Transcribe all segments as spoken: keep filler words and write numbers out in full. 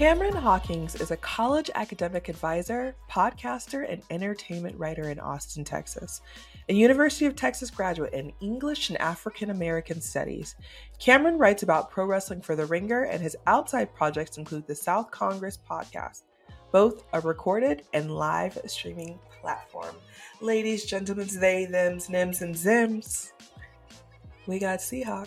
Cameron Hawkins is a college academic advisor, podcaster, and entertainment writer in Austin, Texas. A University of Texas graduate in English and African American Studies, Cameron writes about pro wrestling for The Ringer, and his outside projects include the South Congress podcast, both a recorded and live streaming platform. Ladies, gentlemen, they, thems, nims, and zims, we got Seahawk.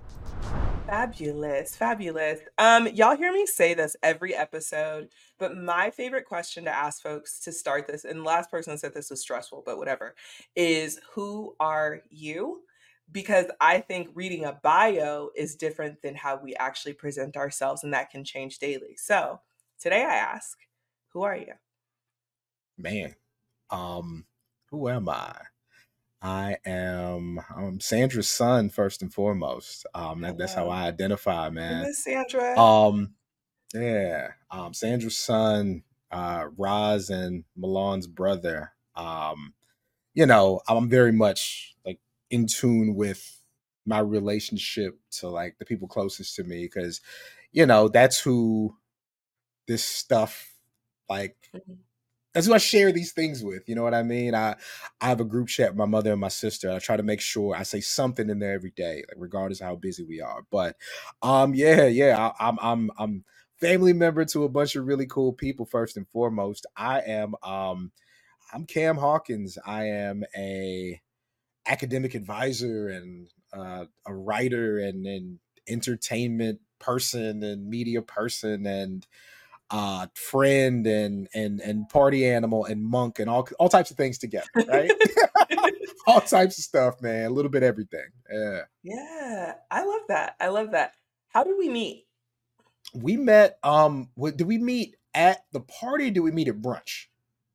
Fabulous, fabulous. Um, y'all hear me say this every episode, but my favorite question to ask folks to start this, and the last person said this was stressful, but whatever, is who are you? Because I think reading a bio is different than how we actually present ourselves, and that can change daily. So today I ask, who are you? Man, um, who am I? I am I'm Sandra's son first and foremost. Um, that, that's how I identify, man. Miss Sandra. Um, yeah, um, Sandra's son, uh, Roz and Milan's brother. Um, you know, I'm very much like in tune with my relationship to like the people closest to me because, you know, that's who this stuff like. Mm-hmm. That's who I share these things with. You know what I mean? I I have a group chat with my mother and my sister. I try to make sure I say something in there every day, like regardless of how busy we are. But um, yeah, yeah, I, I'm I'm I'm family member to a bunch of really cool people. First and foremost, I am um I'm Cam Hawkins. I am a academic advisor and uh, a writer and an entertainment person and media person and uh friend and and and party animal and monk and all all types of things together, right? All types of stuff, man. A little bit of everything. Yeah. Yeah, I love that. I love that. How did we meet? We met. Um, what, did we meet at the party? Or did we meet at brunch?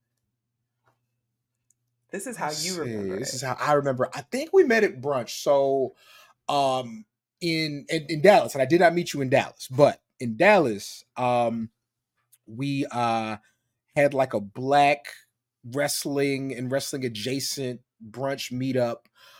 This is how Let's you see. remember This it. is how I remember. I think we met at brunch. So, um, in in, in Dallas, and I did not meet you in Dallas, but in Dallas, um, we uh had like a black wrestling and wrestling adjacent brunch meetup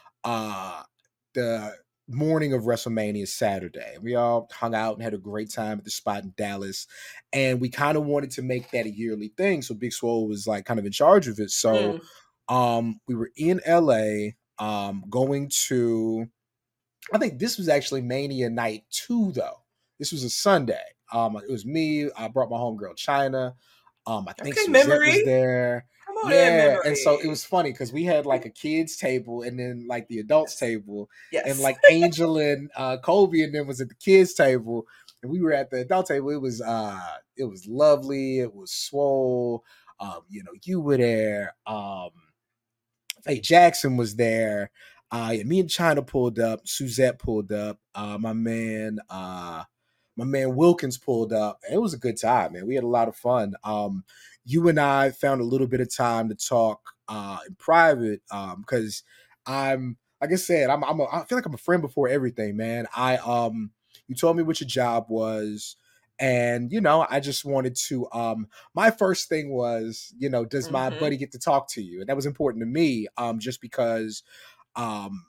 uh the morning of WrestleMania Saturday. We all hung out and had a great time at the spot in Dallas. And we kind of wanted to make that a yearly thing. So Big Swole was like kind of in charge of it. So Mm. um we were in L A um going to I think this was actually Mania night two though. This was a Sunday. Um it was me. I brought my homegirl China. Um, I think Okay, Suzette was memory. there. Come on in, Yeah, and so it memory. was funny because we had like a kids table and then like the adults Yes. table, and Yes. like Angel and uh, Colby and then was at the kids table, and we were at the adult table. It was uh, it was lovely. It was swole. Um, you know, you were there. Um, Faye Jackson was there. Uh, yeah, me and China pulled up. Suzette pulled up. Uh, my man, uh, my man Wilkins pulled up. And it was a good time, man. We had a lot of fun. Um, you and I found a little bit of time to talk uh, in private because um, I'm, like I said, I'm, I'm a, I feel like I'm a friend before everything, man. I um, you told me what your job was. And, you know, I just wanted to, um, my first thing was, you know, does my Mhm. buddy get to talk to you? And that was important to me, um, just because um,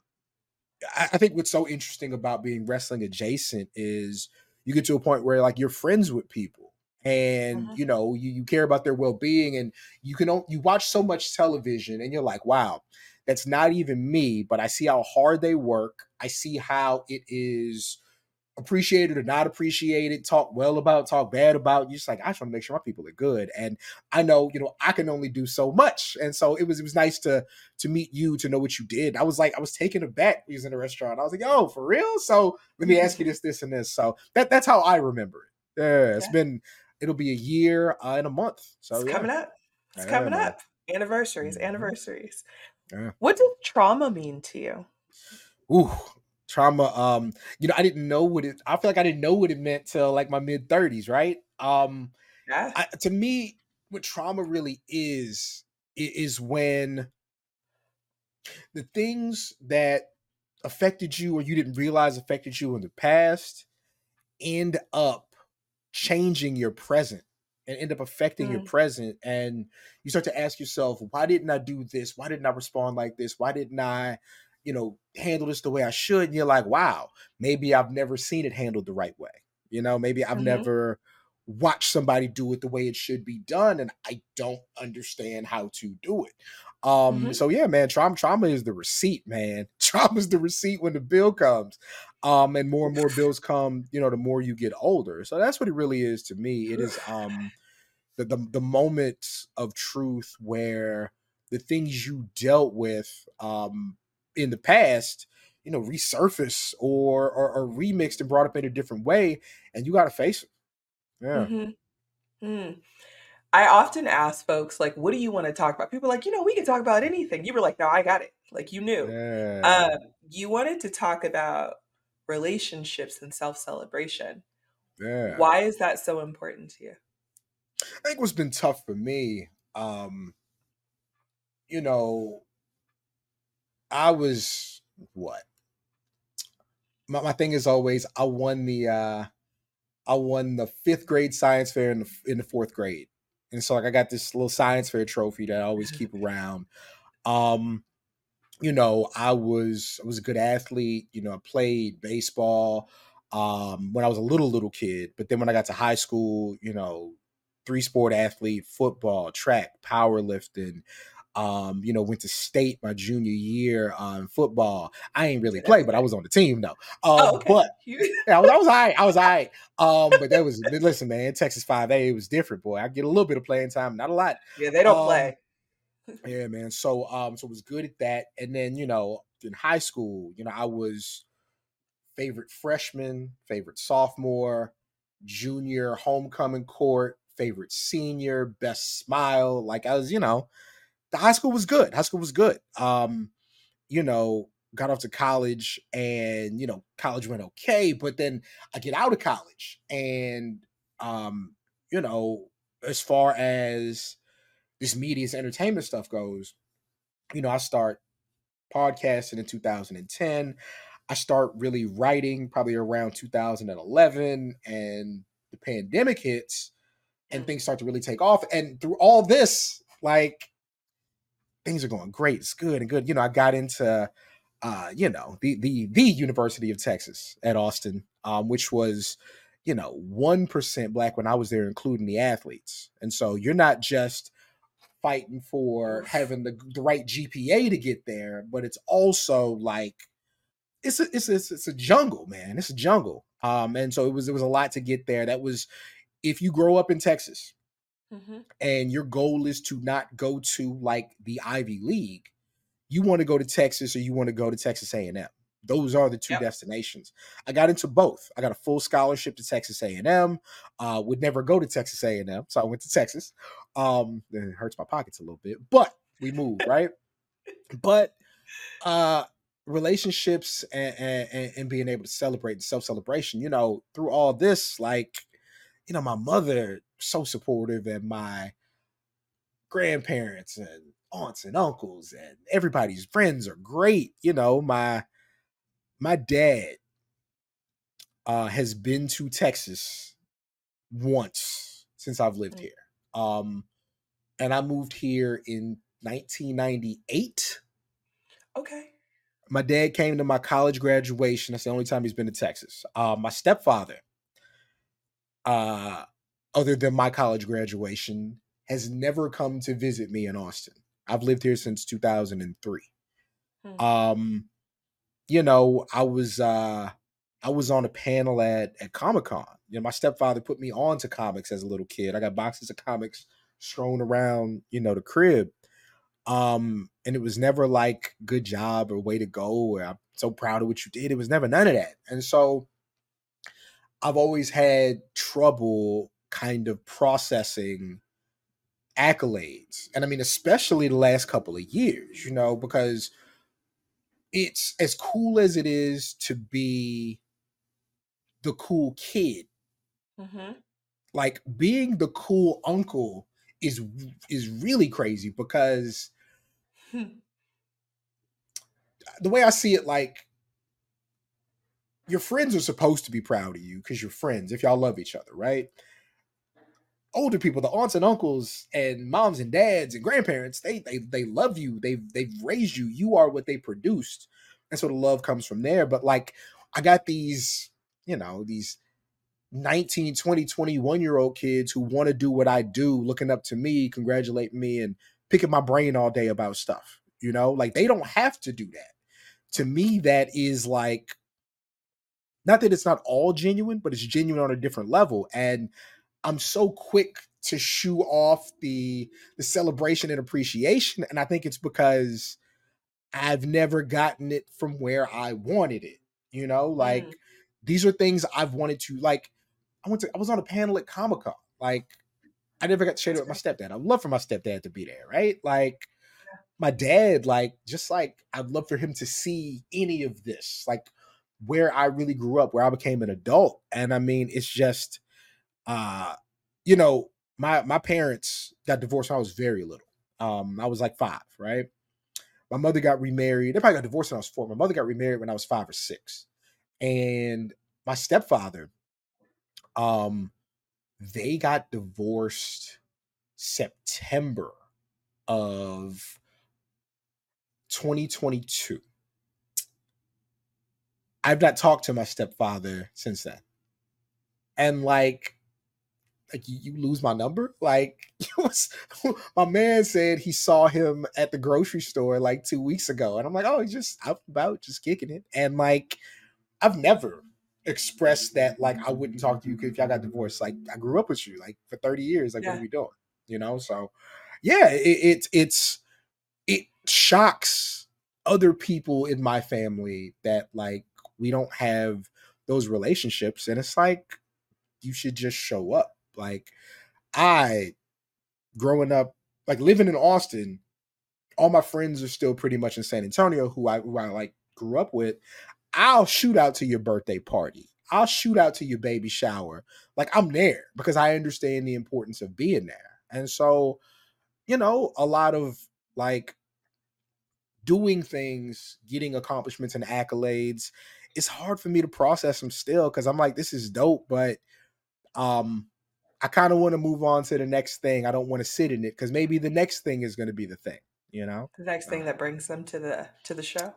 I, I think what's so interesting about being wrestling adjacent is you get to a point where like you're friends with people and, Mhm. you know, you, you care about their well-being and you can, o- you watch so much television and you're like, wow, that's not even me, but I see how hard they work. I see how it is appreciated or not appreciated, talk well about, talk bad about. You're just like, I just want to make sure my people are good. And I know, you know, I can only do so much. And so it was it was nice to to meet you, to know what you did. I was like, I was taken aback when he was in the restaurant. I was like, oh, for real? So let me ask you this, this, and this. So that that's how I remember it. Yeah, it's Okay. been it'll be a year uh, in a month. So It's yeah. coming up. It's Yeah, coming man. up. Anniversaries, Mhm. anniversaries. Yeah. What does trauma mean to you? Ooh, trauma. Um, you know, I didn't know what it. I feel like I didn't know what it meant till like my mid thirties, right? Um, Yeah. I, to me, what trauma really is i- is when the things that affected you or you didn't realize affected you in the past end up changing your present and end up affecting your Mm. present, and you start to ask yourself, why didn't I do this? Why didn't I respond like this? Why didn't I, you know, handle this the way I should? And you're like, wow, maybe I've never seen it handled the right way. You know, maybe I've Mhm. never watch somebody do it the way it should be done, and I don't understand how to do it. Um, Mhm. so yeah, man, trauma trauma is the receipt, man. Trauma is the receipt when the bill comes. Um, and more and more bills come, you know, the more you get older. So that's what it really is to me. It is um the the, the moments of truth where the things you dealt with um in the past, you know, resurface or or, or remixed and brought up in a different way, and you got to face it. Yeah. Mhm. Mm. I often ask folks, like, "What do you wanna talk about?" People are like, "You know, we can talk about anything." You were like, "No, I got it." Like, you knew. Yeah. Um, you wanted to talk about relationships and self-celebration. Yeah. Why is that so important to you? I think what's been tough for me, um, you know, I was what? My, my thing is always I won the uh I won the fifth grade science fair in the in the fourth grade. And so like I got this little science fair trophy that I always keep around. Um, you know, I was I was a good athlete, you know, I played baseball um when I was a little little kid, but then when I got to high school, you know, three sport athlete, football, track, powerlifting, um, you know, went to state my junior year on football. I ain't really Did play, but I everything. was on the team though. Oh, Um, okay. but You yeah, I was I was all right. I was all right. Um, but that was listen, man, Texas five A, it was different, boy. I get a little bit of playing time, not a lot. Yeah, they don't Um, play. yeah, man. So um, so I was good at that. And then, you know, in high school, you know, I was favorite freshman, favorite sophomore, junior, homecoming court, favorite senior, best smile. Like I was, you know, the high school was good. High school was good. Um, you know, got off to college and, you know, college went okay, but then I get out of college and, um, you know, as far as this media's entertainment stuff goes, you know, I start podcasting in two thousand ten. I start really writing probably around two thousand eleven, and the pandemic hits and Mm. things start to really take off. And through all this, like things are going great. It's good and good. You know, I got into uh, you know, the the the University of Texas at Austin, um, which was, you know, one percent black when I was there, including the athletes. And so you're not just fighting for Oof. having the, the right G P A to get there, but it's also like it's a, it's a, it's a jungle, man. It's a jungle. Um, and so it was it was a lot to get there. That was if you grow up in Texas Mhm. and your goal is to not go to like the Ivy League, you want to go to Texas or you want to go to Texas A and M. Those are the two Yep. destinations. I got into both. I got a full scholarship to Texas A and M. Uh, would never go to Texas A and M, so I went to Texas. Um, it hurts my pockets a little bit, but we moved right. But uh, relationships and, and, and being able to celebrate and self celebration, you know, through all this, like you know, my mother so supportive and my grandparents and aunts and uncles and everybody's friends are great. You know, my my dad uh has been to Texas once since I've lived Mm. here. Um and I moved here in nineteen ninety-eight. Okay. My dad came to my college graduation. That's the only time he's been to Texas. Uh, my stepfather, uh, other than my college graduation, has never come to visit me in Austin. I've lived here since two thousand three. Mm. Um, you know, I was uh I was on a panel at at Comic Con. You know, my stepfather put me on to comics as a little kid. I got boxes of comics strewn around, you know, the crib. Um, and it was never like good job or way to go or I'm so proud of what you did. It was never none of that. And so I've always had trouble kind of processing accolades. And I mean, especially the last couple of years, you know, because it's as cool as it is to be the cool kid. Mhm. Like being the cool uncle is is really crazy because Hmm. the way I see it, like your friends are supposed to be proud of you because you're friends if y'all love each other, right? Older people, the aunts and uncles and moms and dads and grandparents, they they they love you. They've they've raised you. You are what they produced. And so the love comes from there. But like I got these, you know, these nineteen, twenty, twenty-one year old kids who want to do what I do, looking up to me, congratulating me, and picking my brain all day about stuff. You know, like they don't have to do that. To me, that is like, not that it's not all genuine, but it's genuine on a different level. And I'm so quick to shoo off the the celebration and appreciation. And I think it's because I've never gotten it from where I wanted it. You know, like Mm. these are things I've wanted to, like, I went to, I was on a panel at Comic-Con. Like, I never got to share it with my stepdad. I'd love for my stepdad to be there, right? Like, my dad, like, just like, I'd love for him to see any of this, like, where I really grew up, where I became an adult. And I mean, it's just, uh, you know, my my parents got divorced when I was very little. Um, I was like five, right? My mother got remarried. They probably got divorced when I was four. My mother got remarried when I was five or six. And my stepfather, um, they got divorced September of twenty twenty-two. I've not talked to my stepfather since then. And like, like you, you lose my number? Like, it was, my man said he saw him at the grocery store like two weeks ago. And I'm like, oh, he's just out and about, just kicking it. And like, I've never expressed that, like, I wouldn't talk to you if y'all got divorced. Like, I grew up with you like for thirty years. Like, yeah. What are we doing? You know? So yeah, it, it it's it shocks other people in my family that like we don't have those relationships. And it's like, you should just show up. Like, I, growing up, like living in Austin, all my friends are still pretty much in San Antonio, who I, who I like grew up with. I'll shoot out to your birthday party. I'll shoot out to your baby shower. Like, I'm there because I understand the importance of being there. And so, you know, a lot of like doing things, getting accomplishments and accolades, it's hard for me to process them still because I'm like, this is dope, but um, I kind of want to move on to the next thing. I don't want to sit in it because maybe the next thing is going to be the thing, you know? The next thing that brings them to the to the show.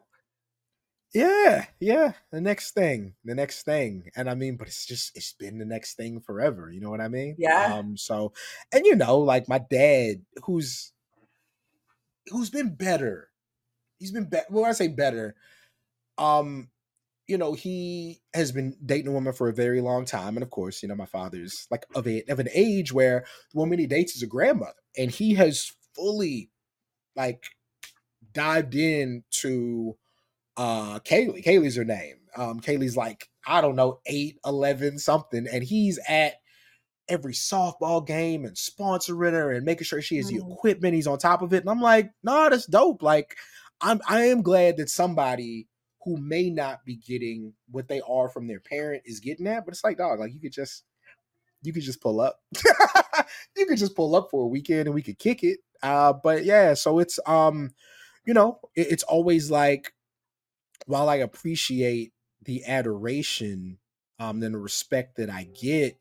Yeah, yeah. The next thing, the next thing. And I mean, but it's just, it's been the next thing forever. You know what I mean? Yeah. Um, so, and you know, like my dad, who's, who's been better. He's been better. Well, when I say better, um, you know, he has been dating a woman for a very long time. And of course, you know, my father's like of, a, of an age where the woman he dates is a grandmother. And he has fully like dived into uh Kaylee. Kaylee's her name. Um, Kaylee's like, I don't know, eight, eleven, something. And he's at every softball game and sponsoring her and making sure she has the equipment. He's on top of it. And I'm like, no, that's dope. Like, I'm I am glad that somebody who may not be getting what they are from their parent is getting that. But it's like, dog, like you could just you could just pull up. You could just pull up for a weekend and we could kick it. Uh, but yeah, so it's um, you know, it, it's always like, while I appreciate the adoration um and the respect that I get,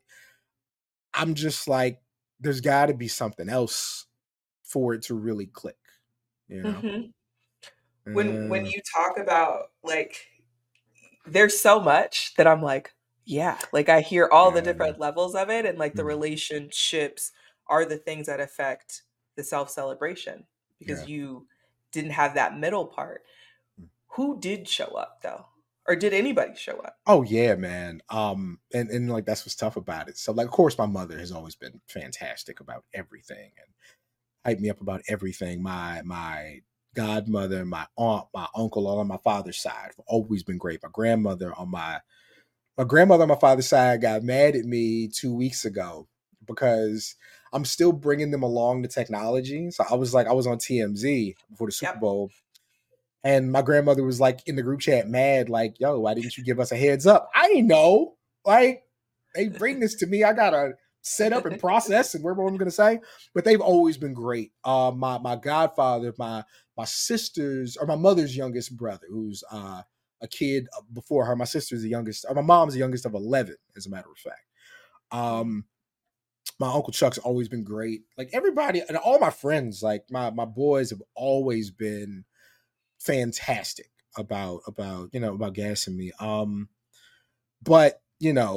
I'm just like, there's got to be something else for it to really click, you know? Mm-hmm. When when you talk about like, there's so much that I'm like, yeah, like I hear all the different levels of it, and like the mm-hmm. relationships are the things that affect the self-celebration because yeah. you didn't have that middle part. Who did show up though? Or did anybody show up? Oh yeah, man. Um, and, and like that's what's tough about it. So like, of course, my mother has always been fantastic about everything and hyped me up about everything. My my godmother, my aunt, my uncle, all on my father's side have always been great. My grandmother on my my grandmother on my father's side got mad at me two weeks ago because I'm still bringing them along the technology. So I was like, I was on T M Z before the Super yep. Bowl. And my grandmother was like in the group chat mad, like, yo, why didn't you give us a heads up? I didn't know. Like, they bring this to me. I got to set up and process and whatever I'm going to say. But they've always been great. Uh, my my godfather, my my sister's, or my mother's youngest brother, who's uh, a kid before her. My sister's the youngest, or my mom's the youngest of eleven, as a matter of fact. Um, my Uncle Chuck's always been great. Like, everybody, and all my friends, like, my my boys have always been fantastic about about you know about gassing me. Um, but you know,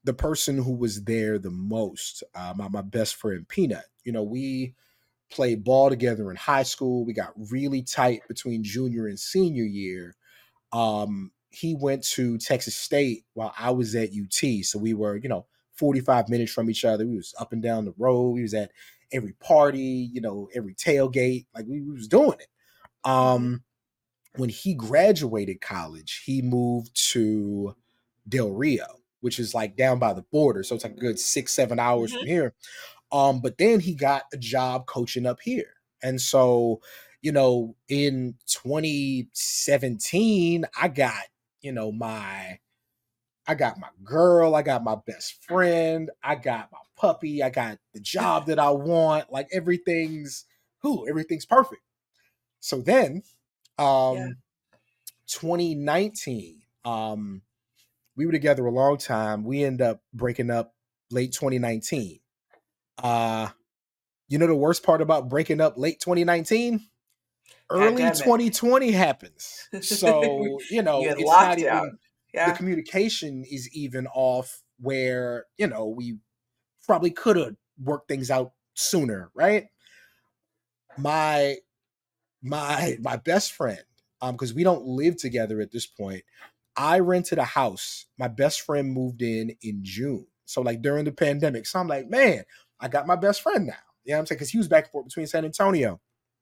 the person who was there the most, uh, my, my best friend Peanut, you know, we played ball together in high school. We got really tight between junior and senior year. Um, he went to Texas State while I was at U T. So we were, you know, forty-five minutes from each other. We was up and down the road. We was at every party, you know, every tailgate. Like we, we was doing it. Um, when he graduated college, he moved to Del Rio, which is like down by the border. So it's like a good six, seven hours Mhm. from here. Um, but then he got a job coaching up here. And so, you know, in twenty seventeen, I got, you know, my I got my girl, I got my best friend, I got my puppy, I got the job that I want. Like everything's who, everything's perfect. So then, Yeah. um, twenty nineteen, um, we were together a long time. We end up breaking up late twenty nineteen. Uh, you know the worst part about breaking up late twenty nineteen? Early Pandemic. twenty twenty happens. So, you You know, had it's not lockdown. even the Yeah. communication is even off where, you know, we probably could have worked things out sooner, right? My my my best friend, um, because we don't live together at this point. I rented a house. My best friend moved in in June. So like during the pandemic. So I'm like, man, I got my best friend now. You know what I'm saying? Because he was back and forth between San Antonio.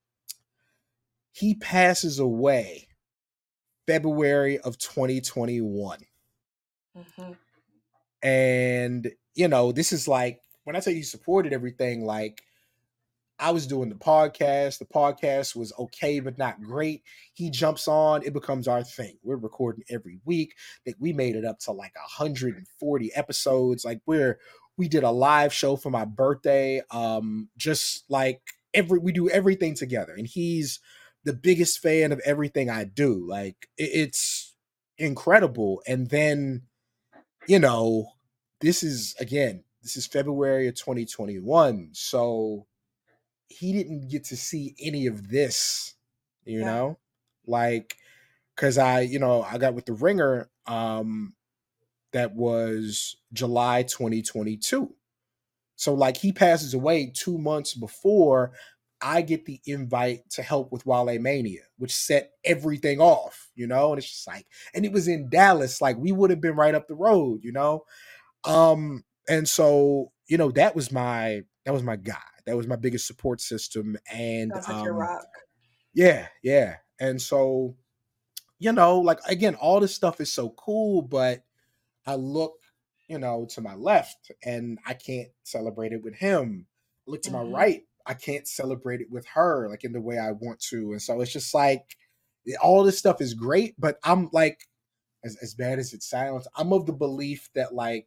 He passes away February of twenty twenty-one. Mhm. And, you know, this is like, when I tell you he supported everything, like I was doing the podcast. The podcast was okay, but not great. He jumps on, it becomes our thing. We're recording every week. That we made it up to like one hundred forty episodes. Like we're we did a live show for my birthday. Um, just like every we do everything together. And he's the biggest fan of everything I do. Like it, it's incredible. And then, you know, this is again, this is February of twenty twenty-one. So he didn't get to see any of this, you Yeah. know, like because I, you know, I got with the Ringer. Um, that was July twenty twenty-two. So like he passes away two months before I get the invite to help with Wale Mania, which set everything off, you know, and it's just like, and it was in Dallas, like we would have been right up the road, you know. Um, and so, you know, that was my that was my guy. That was my biggest support system. And Sounds like your um, rock. yeah, yeah. And so, you know, like again, all this stuff is so cool, but I look, you know, to my left and I can't celebrate it with him. I look to my Mhm. right, I can't celebrate it with her like in the way I want to. And so it's just like all this stuff is great, but I'm like, as, as bad as it sounds, I'm of the belief that like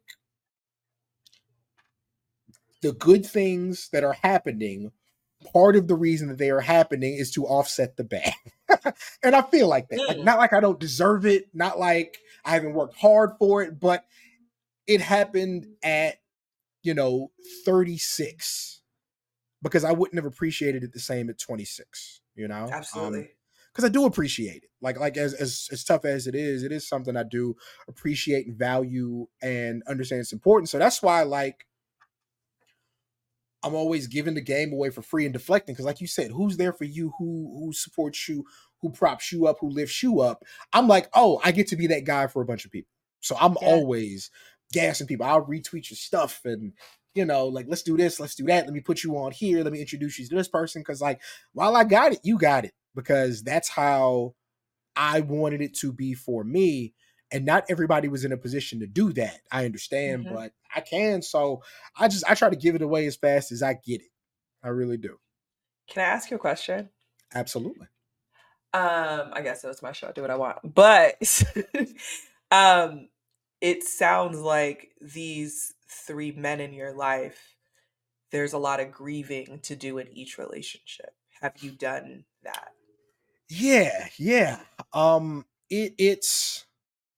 the good things that are happening, part of the reason that they are happening is to offset the bad. And I feel like that. Like, Mm. not like I don't deserve it, not like I haven't worked hard for it, but it happened at, you know, thirty-six because I wouldn't have appreciated it the same at twenty-six, you know? Um, Absolutely. because I do appreciate it. Like, like as, as as tough as it is, it is something I do appreciate and value and understand it's important. So that's why, like, I'm always giving the game away for free and deflecting because, like you said, who's there for you? Who who supports you? Who props you up? Who lifts you up? I'm like, oh, I get to be that guy for a bunch of people. So I'm Yeah. always gassing people. I'll retweet your stuff and you know, like let's do this, let's do that. Let me put you on here. Let me introduce you to this person because, like, while I got it, you got it because that's how I wanted it to be for me. And not everybody was in a position to do that. I understand, Mhm. but I can. So I just I try to give it away as fast as I get it. I really do. Can I ask you a question? Absolutely. Um, I guess it's my show. I do what I want. But um, it sounds like these three men in your life, there's a lot of grieving to do in each relationship. Have you done that? Yeah, yeah. Um it it's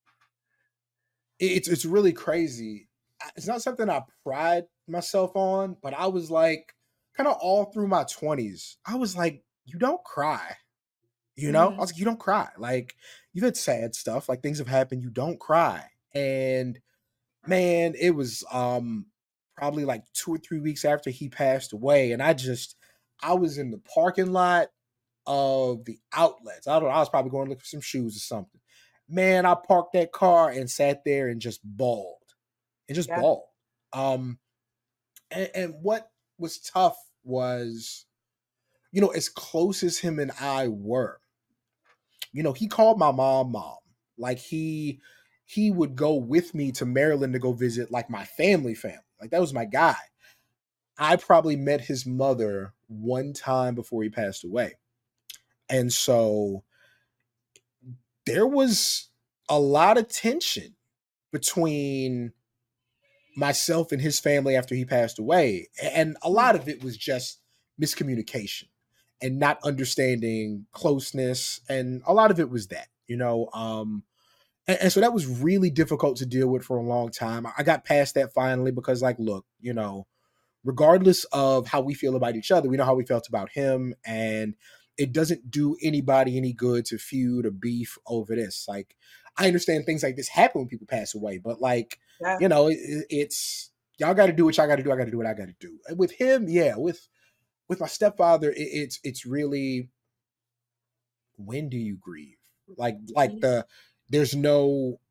it's it's really crazy. It's not something I pride myself on, but I was like kind of all through my twenties. I was like, you don't cry. You know? I Mhm. was like, you don't cry. Like you've had sad stuff, like things have happened, you don't cry. And man, it was um probably like two or three weeks after he passed away, and I just I was in the parking lot of the outlets. I don't know, I was probably going to look for some shoes or something. Man, I parked that car and sat there and just bawled. And just Yeah. bawled. Um and, and what was tough was, you know, as close as him and I were, you know, he called my mom mom. Like he he would go with me to Maryland to go visit like my family family. Like that was my guy. I probably met his mother one time before he passed away. And so there was a lot of tension between myself and his family after he passed away. And a Mm. lot of it was just miscommunication and not understanding closeness. And a lot of it was that, you know, um, and, and so that was really difficult to deal with for a long time. I got past that finally because, like, look, you know, regardless of how we feel about each other, we know how we felt about him. And it doesn't do anybody any good to feud or beef over this. Like, I understand things like this happen when people pass away, but like, Yeah. you know, it, it's y'all got to do what y'all got to do. I got to do what I got to do. And with him, yeah, with with my stepfather, it, it's it's really, when do you grieve? Like like Mhm. the there's no,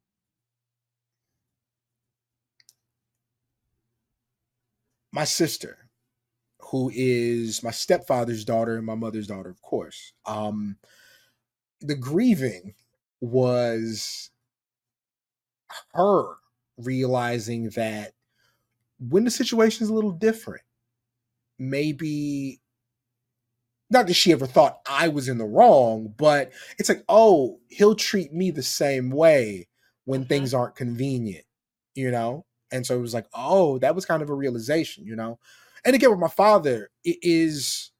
my sister, who is my stepfather's daughter and my mother's daughter, of course. Um, the grieving was her realizing that when the situation is a little different, maybe not that she ever thought I was in the wrong, but it's like, oh, he'll treat me the same way when Mhm. things aren't convenient, you know? And so it was like, oh, that was kind of a realization, you know? And again, with my father, it is,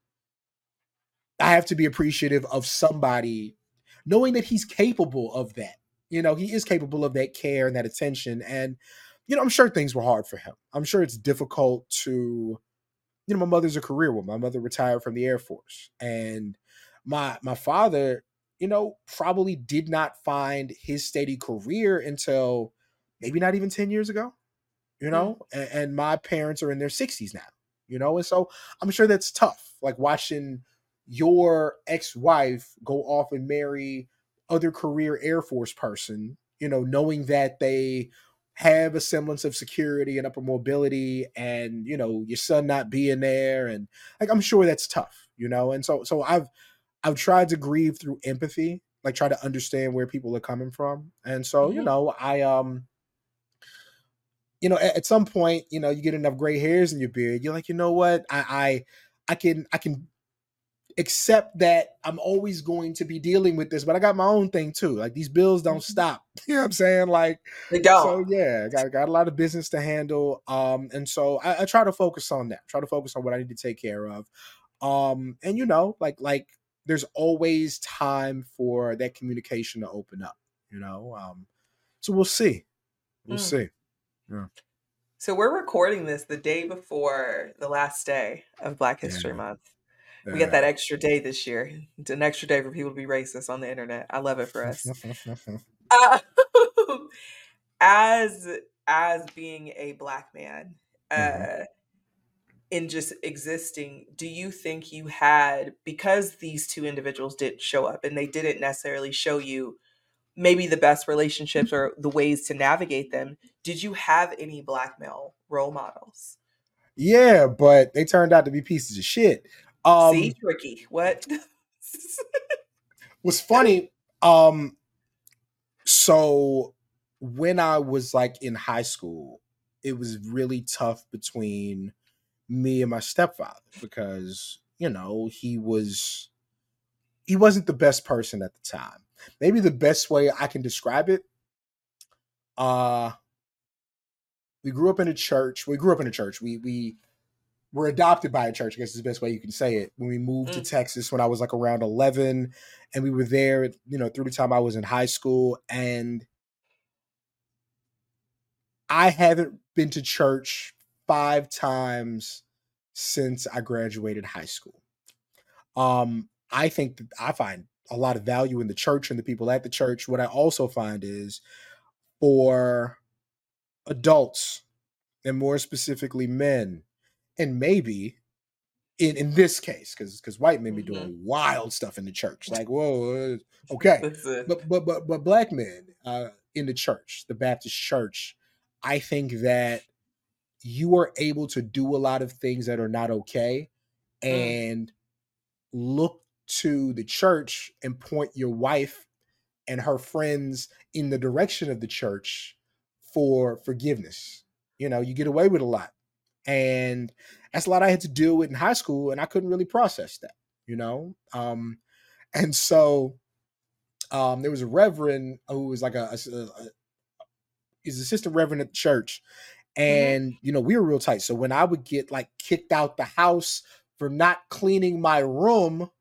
I have to be appreciative of somebody knowing that he's capable of that. You know, he is capable of that care and that attention. And, you know, I'm sure things were hard for him. I'm sure it's difficult to, you know, my mother's a career woman. My mother retired from the Air Force. And my my father, you know, probably did not find his steady career until maybe not even ten years ago, you Mm. know, and, and my parents are in their sixties now, you know, and so I'm sure that's tough. Like watching your ex-wife go off and marry other career Air Force person, you know, knowing that they have a semblance of security and upper mobility, and you know your son not being there, and like I'm sure that's tough, you know, and so so I've I've tried to grieve through empathy, like try to understand where people are coming from, and so you Mhm. know I um you know, at, at some point, you know, you get enough gray hairs in your beard, you're like, you know what, I, I, I can, I can accept that I'm always going to be dealing with this, but I got my own thing too. Like these bills don't Mhm. stop. You know what I'm saying? Like, They don't. so yeah, got got a lot of business to handle. Um, and so I, I try to focus on that. Try to focus on what I need to take care of. Um, and you know, like like there's always time for that communication to open up. You know, um, so we'll see. We'll Mm. see. Yeah. So we're recording this the day before the last day of Black History Yeah. Month. We got that Yeah. extra day this year. It's an extra day for people to be racist on the internet. I love it for us. Uh, as as being a black man, Mhm. uh, in just existing, do you think you had, because these two individuals didn't show up and they didn't necessarily show you maybe the best relationships or the ways to navigate them, did you have any black male role models? Yeah, but they turned out to be pieces of shit. See, Um, tricky. What? was funny. Um, so when I was like in high school, it was really tough between me and my stepfather because you know he was he wasn't the best person at the time. Maybe the best way I can describe it, uh, we grew up in a church. We grew up in a church. We we were adopted by a church, I guess is the best way you can say it. When we moved to Mm, Texas when I was like around eleven, and we were there, you know, through the time I was in high school. And I haven't been to church five times since I graduated high school. Um, I think that I find a lot of value in the church and the people at the church. What I also find is for adults, and more specifically men, and maybe in, in this case, because because white men be Mm-hmm. doing wild stuff in the church. Like, whoa, uh, okay. That's it. But but but but black men uh, in the church, the Baptist church, I think that you are able to do a lot of things that are not okay, and mm. look to the church and point your wife and her friends in the direction of the church for forgiveness. You know, you get away with a lot. And that's a lot I had to deal with in high school, and I couldn't really process that, you know? Um, and so um, there was a reverend who was like a, a, a he's assistant reverend at the church. And, mm-hmm. you know, we were real tight. So when I would get like kicked out the house for not cleaning my room.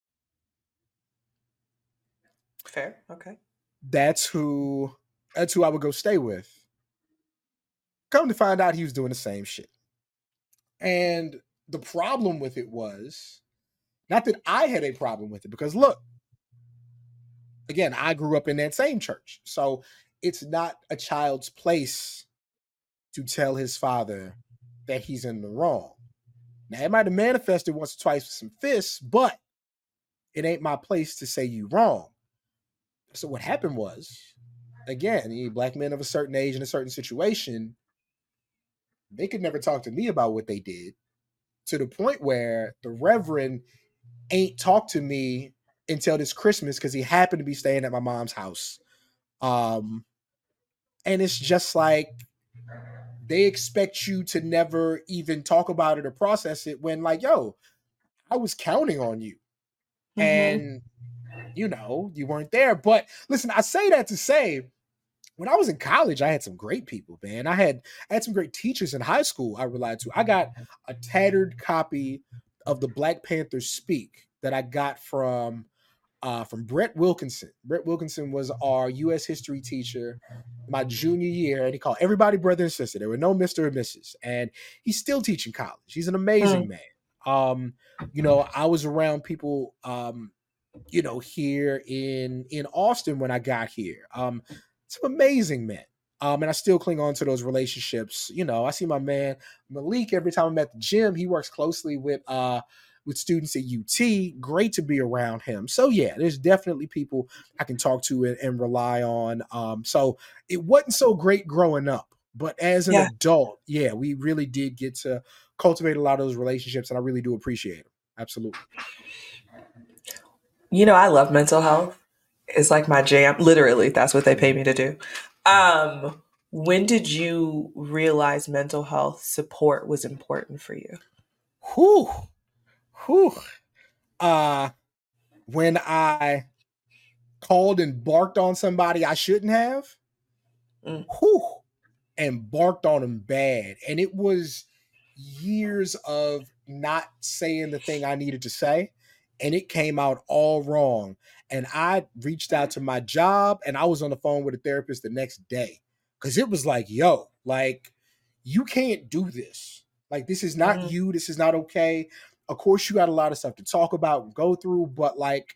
Fair. Okay. That's who, that's who I would go stay with. Come to find out he was doing the same shit. And the problem with it was, not that I had a problem with it, because look, again, I grew up in that same church. So it's not a child's place to tell his father that he's in the wrong. Now, it might have manifested once or twice with some fists, but it ain't my place to say you wrong. So what happened was, again, black men of a certain age in a certain situation, they could never talk to me about what they did, to the point where the reverend ain't talked to me until this Christmas because he happened to be staying at my mom's house. Um, and it's just like, they expect you to never even talk about it or process it when, like, yo, I was counting on you. Mm-hmm. And, you know, you weren't there. But listen, I say that to say, when I was in college, I had some great people, man. I had I had some great teachers in high school I relied to. I got a tattered copy of the Black Panthers Speak that I got from uh, from Brett Wilkinson. Brett Wilkinson was our U S history teacher my junior year, and he called everybody brother and sister. There were no Mister or Missus And he's still teaching college. He's an amazing mm. man. Um, you know, I was around people, um, you know, here in in Austin when I got here. Um, some amazing men. Um, and I still cling on to those relationships. You know, I see my man Malik every time I'm at the gym. He works closely with uh with students at U T. Great to be around him. So yeah, there's definitely people I can talk to and, and rely on. Um, so it wasn't so great growing up, but as an yeah. adult, yeah, we really did get to cultivate a lot of those relationships, and I really do appreciate them. Absolutely. You know, I love mental health. It's like my jam. Literally, that's what they pay me to do. Um, when did you realize mental health support was important for you? Whew. Whew. Uh, when I called and barked on somebody I shouldn't have, mm. whew, and barked on them bad. And it was years of not saying the thing I needed to say, and it came out all wrong. And I reached out to my job, and I was on the phone with a therapist the next day, because it was like, yo, like, you can't do this. Like, this is not mm. you. This is not okay. Of course, you got a lot of stuff to talk about and go through, but like,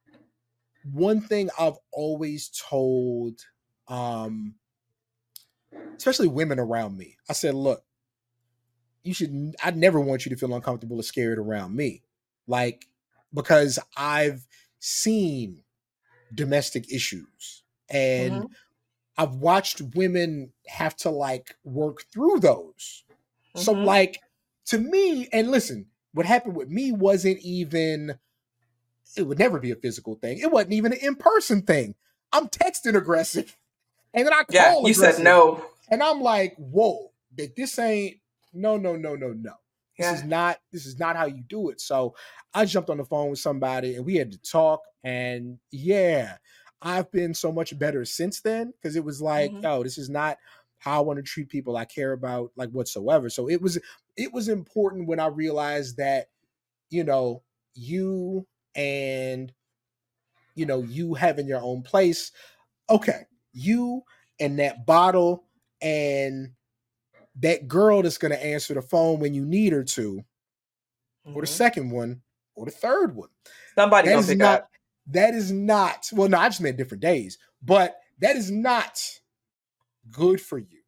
one thing I've always told, um, especially women around me, I said, look, you should, I never want you to feel uncomfortable or scared around me. Like, because I've seen domestic issues, and mm-hmm. I've watched women have to like work through those. Mm-hmm. So like, to me, and listen, what happened with me wasn't even, it would never be a physical thing. It wasn't even an in-person thing. I'm texting aggressive, and then I call yeah, you aggressive, said no. And I'm like, whoa, that this ain't, no, no, no, no, no. This yeah. is not, this is not how you do it. So I jumped on the phone with somebody, and we had to talk, and yeah, I've been so much better since then, because it was like, mm-hmm. yo, this is not how I want to treat people I care about, like, whatsoever. So it was, it was important when I realized that, you know, you and, you know, you having your own place. Okay. You and that bottle and that girl that's going to answer the phone when you need her to, mm-hmm. or the second one, or the third one. Somebody gonna pick not, up. That is not, well, no, I just meant different days, but that is not good for you.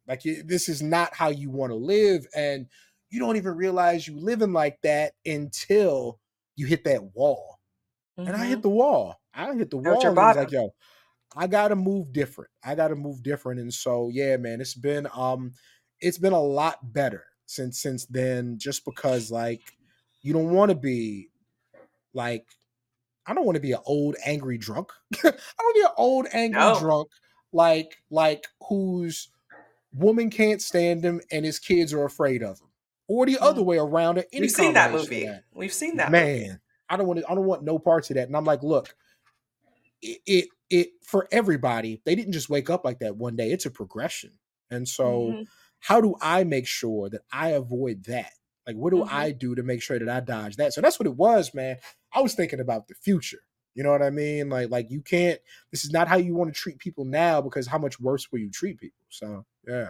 Like, this is not how you want to live. And you don't even realize you living like that until you hit that wall. Mm-hmm. And I hit the wall. I hit the At your wall and was bottom. like, yo, I gotta move different. I gotta move different. And so, yeah, man, it's been um, it's been a lot better since since then. Just because, like, you don't want to be like, I don't want to be an old angry drunk. I don't want to be an old angry No. drunk, like like whose woman can't stand him and his kids are afraid of him, or the other Mm. way around. Any We've seen that combination of movie. that. We've seen that Man, movie. I don't want to. I don't want no parts of that. And I'm like, look, it, it it for everybody. They didn't just wake up like that one day. It's a progression. And so, Mm-hmm. how do I make sure that I avoid that? Like, what do Mm-hmm. I do to make sure that I dodge that? So that's what it was, man. I was thinking about the future. You know what I mean? Like, like you can't. This is not how you want to treat people now, because how much worse will you treat people? So yeah.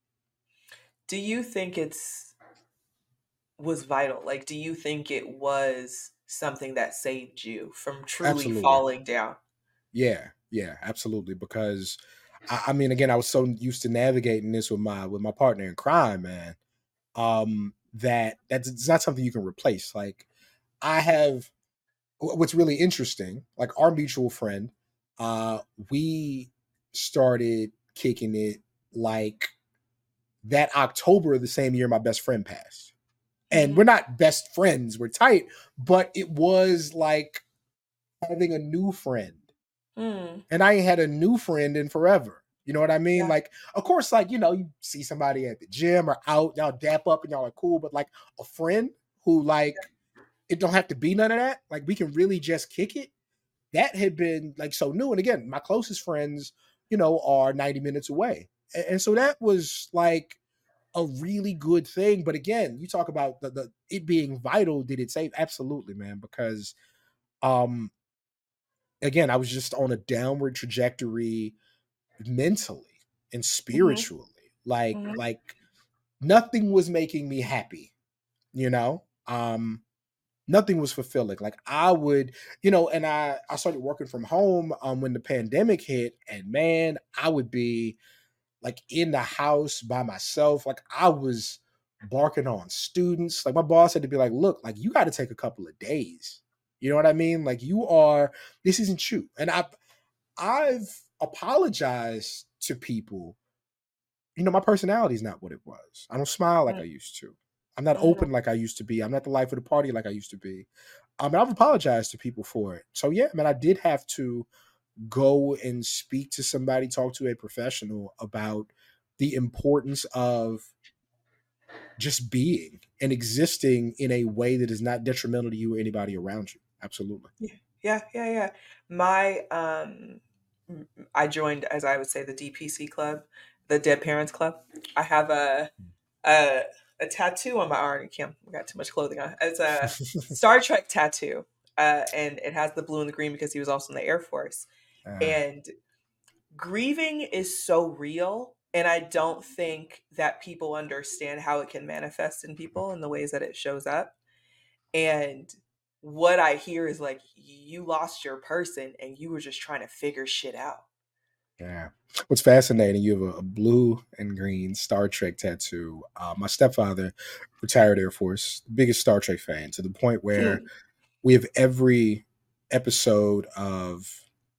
Do you think it's was vital? Like, do you think it was something that saved you from truly Absolutely. falling down? Yeah, yeah, absolutely. Because I, I mean, again, I was so used to navigating this with my with my partner in crime, man. Um, that that's it's not something you can replace. Like, I have what's really interesting, like our mutual friend, uh, we started kicking it like that October of the same year my best friend passed. And Mm-hmm. we're not best friends, we're tight, but it was like having a new friend. Mm. And I ain't had a new friend in forever. You know what I mean? Yeah. Like, of course, like, you know, you see somebody at the gym or out, y'all dap up and y'all are cool, but like a friend who, like, it don't have to be none of that. Like, we can really just kick it. That had been like so new. And again, my closest friends, you know, are ninety minutes away. And, and so that was like a really good thing. But again, you talk about the, the it being vital. Did it save? Absolutely, man. Because um again, I was just on a downward trajectory mentally and Mm-hmm. spiritually. Like, Mm-hmm. like nothing was making me happy, you know? Um, nothing was fulfilling. Like, I would, you know, and I I started working from home um when the pandemic hit, and man, I would be like in the house by myself. Like, I was barking on students. Like, my boss had to be like, look, like, you got to take a couple of days. You know what I mean? Like, you are, this isn't you. And I've I've apologized to people. You know, my personality is not what it was. I don't smile like I used to. I'm not Mm-hmm. open like I used to be. I'm not the life of the party like I used to be. Um, and I've apologized to people for it. So yeah, man, I did have to go and speak to somebody, talk to a professional about the importance of just being and existing in a way that is not detrimental to you or anybody around you. Absolutely. Yeah, yeah, yeah, yeah. My um m- I joined, as I would say, the D P C club, the Dead Parents Club. I have a a a tattoo on my arm. You can't I got too much clothing on. It's a Star Trek tattoo. Uh, and it has the blue and the green because he was also in the Air Force. uh, And grieving is so real. And I don't think that people understand how it can manifest in people and the ways that it shows up. And what I hear is like, you lost your person and you were just trying to figure shit out. Yeah. What's fascinating, you have a, a blue and green Star Trek tattoo. Uh, my stepfather, retired Air Force, biggest Star Trek fan, to the point where Hmm. we have every episode of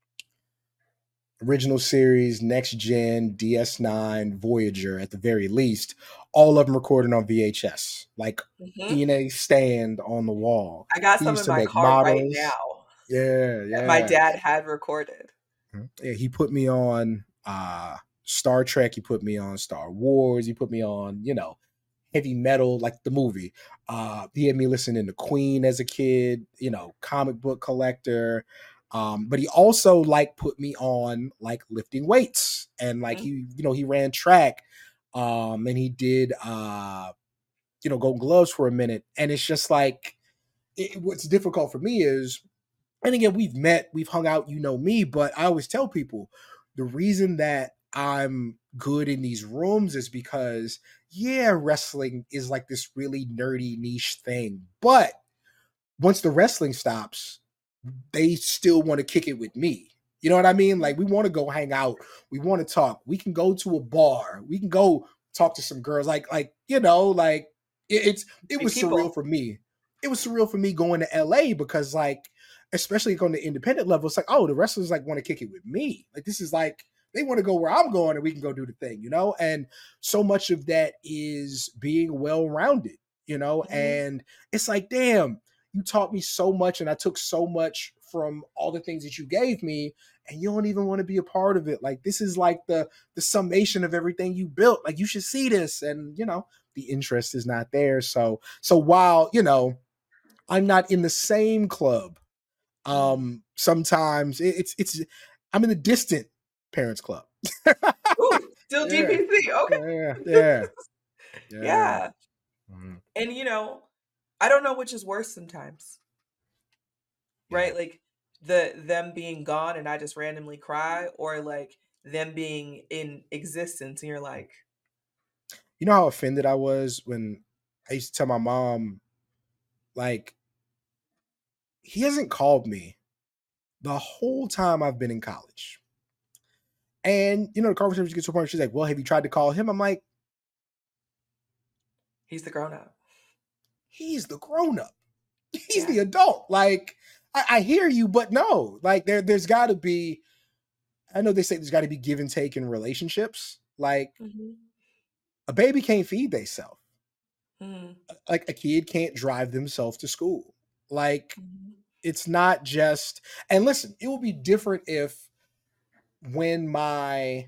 original series, Next Gen, D S nine, Voyager, at the very least, all of them recorded on V H S, like Hmm. in a stand on the wall. I got He some used in to my make car right models. now Yeah, that my yeah. dad had recorded. Yeah, he put me on uh Star Trek, he put me on Star Wars, he put me on, you know, heavy metal, like the movie. Uh he had me listening to Queen as a kid, you know, comic book collector. Um, but he also like put me on like lifting weights, and like Mhm. he, you know, he ran track, um, and he did uh, you know, Golden Gloves for a minute. And it's just like it, what's difficult for me is, and again, we've met, we've hung out, you know me, but I always tell people the reason that I'm good in these rooms is because, yeah, wrestling is like this really nerdy niche thing. But once the wrestling stops, they still want to kick it with me. You know what I mean? Like, we want to go hang out. We want to talk. We can go to a bar. We can go talk to some girls. Like, like you know, like it, it's it Be was people. surreal for me. It was surreal for me going to L A because, like, especially on the independent level, it's like, oh, the wrestlers like want to kick it with me. Like, this is like they want to go where I'm going, and we can go do the thing, you know. And so much of that is being well rounded, you know. Mhm. And it's like, damn, you taught me so much, and I took so much from all the things that you gave me, and you don't even want to be a part of it. Like, this is like the the summation of everything you built. Like, you should see this. And, you know, the interest is not there. So, so while, you know, I'm not in the same club, um, sometimes it, it's, it's, I'm in the distant parents club. Ooh, still Yeah. D P C. Okay. Yeah. Yeah. Yeah. Yeah. Mm-hmm. And, you know, I don't know which is worse sometimes. Yeah. Right? Like the them being gone and I just randomly cry, or like them being in existence and you're like, You know how offended I was when I used to tell my mom, like, he hasn't called me the whole time I've been in college. And, you know, the conversation gets to a point where she's like, well, have you tried to call him? I'm like, he's the grown up. He's the grown up. He's Yeah. the adult. Like, I, I hear you, but no, like there, there's got to be, I know they say there's got to be give and take in relationships. Like, Mm-hmm. a baby can't feed themselves. Mm-hmm. Like, a kid can't drive themselves to school. Like, Mm-hmm. it's not just, and listen, it will be different if when my,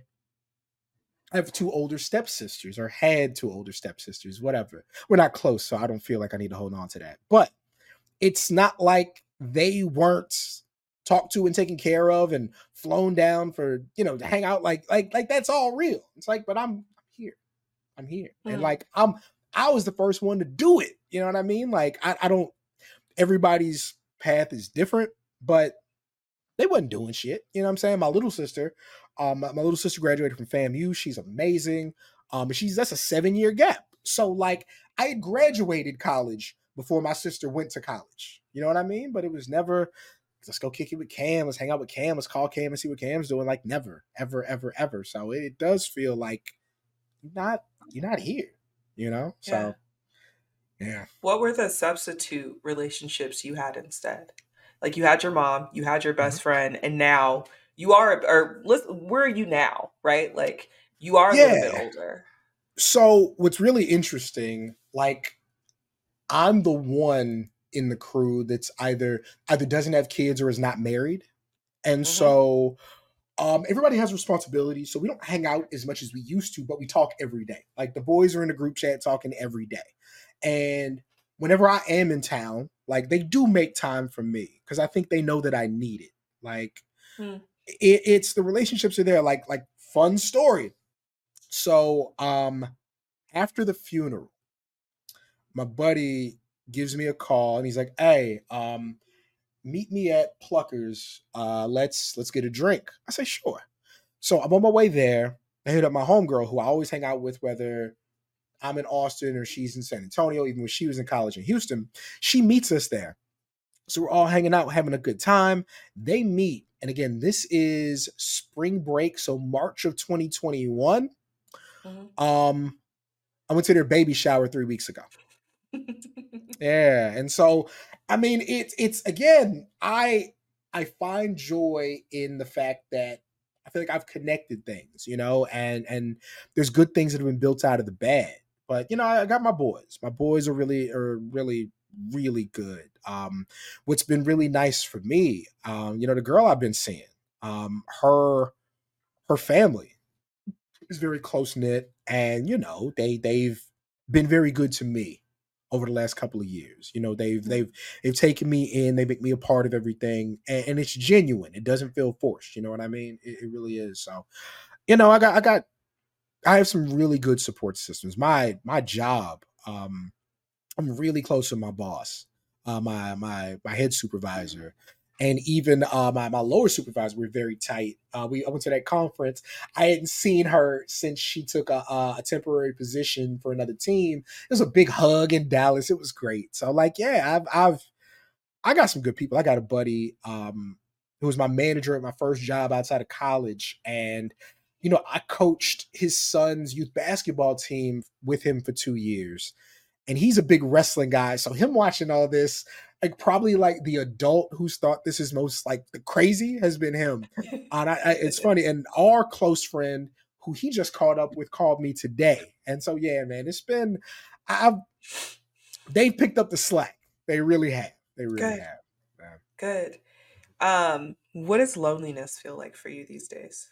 I have two older stepsisters, or had two older stepsisters, whatever. We're not close, so I don't feel like I need to hold on to that. But it's not like they weren't talked to and taken care of and flown down for, you know, to hang out. Like, like, like that's all real. It's like, but I'm here. I'm here. Mm. And like, I'm, I was the first one to do it. You know what I mean? Like, I, I don't, everybody's path is different, but they wasn't doing shit. You know what I'm saying? My little sister, um, my, my little sister graduated from FAMU. She's amazing. Um, and she's, that's a seven year gap. So like, I had graduated college before my sister went to college. You know what I mean? But it was never, let's go kick it with Cam. Let's hang out with Cam. Let's call Cam and see what Cam's doing. Like, never, ever, ever, ever. So it, it does feel like you're not, you're not here, you know? So, yeah. yeah. What were the substitute relationships you had instead? Like, you had your mom, you had your best mm-hmm. friend, and now you are, or listen, where are you now, right? Like, you are yeah. a little bit older. So what's really interesting, like, I'm the one in the crew that's either either doesn't have kids or is not married. And mm-hmm. so um, everybody has responsibilities. So we don't hang out as much as we used to, but we talk every day. Like, the boys are in the group chat talking every day. And whenever I am in town, like, they do make time for me because I think they know that I need it. Like, hmm. it, it's the relationships are there. Like, like fun story. So um, after the funeral, my buddy gives me a call and he's like, hey, um, meet me at Pluckers. Uh, let's let's get a drink. I say, sure. So I'm on my way there. I hit up my homegirl who I always hang out with, whether I'm in Austin or she's in San Antonio, even when she was in college in Houston. She meets us there. So we're all hanging out, having a good time. They meet. And again, this is spring break, so March of twenty twenty-one. Mm-hmm. Um, I went to their baby shower three weeks ago. Yeah. And so, I mean, it's, it's again, I, I find joy in the fact that I feel like I've connected things, you know, and, and there's good things that have been built out of the bad, but you know, I, I got my boys, my boys are really, are really, really good. Um, what's been really nice for me, um, you know, the girl I've been seeing, um, her, her family is very close knit, and, you know, they, they've been very good to me over the last couple of years. You know, they've they've they've taken me in, they make me a part of everything, and, and it's genuine. It doesn't feel forced. You know what I mean? It, it really is. So, you know, I got I got I have some really good support systems. My my job, um, I'm really close with my boss, uh, my my my head supervisor. And even uh, my, my lower supervisor, we're very tight. Uh, we I went to that conference. I hadn't seen her since she took a, a temporary position for another team. It was a big hug in Dallas. It was great. So like, yeah, I've I've I got some good people. I got a buddy um, who was my manager at my first job outside of college. And, you know, I coached his son's youth basketball team with him for two years. And he's a big wrestling guy. So him watching all this, like probably like the adult who's thought this is most like the crazy has been him. And I, I, it's funny. And our close friend who he just caught up with called me today. And so, yeah, man, it's been, I've, they've picked up the slack. They really have. They really Good. have. Man. Good. Um, what does loneliness feel like for you these days?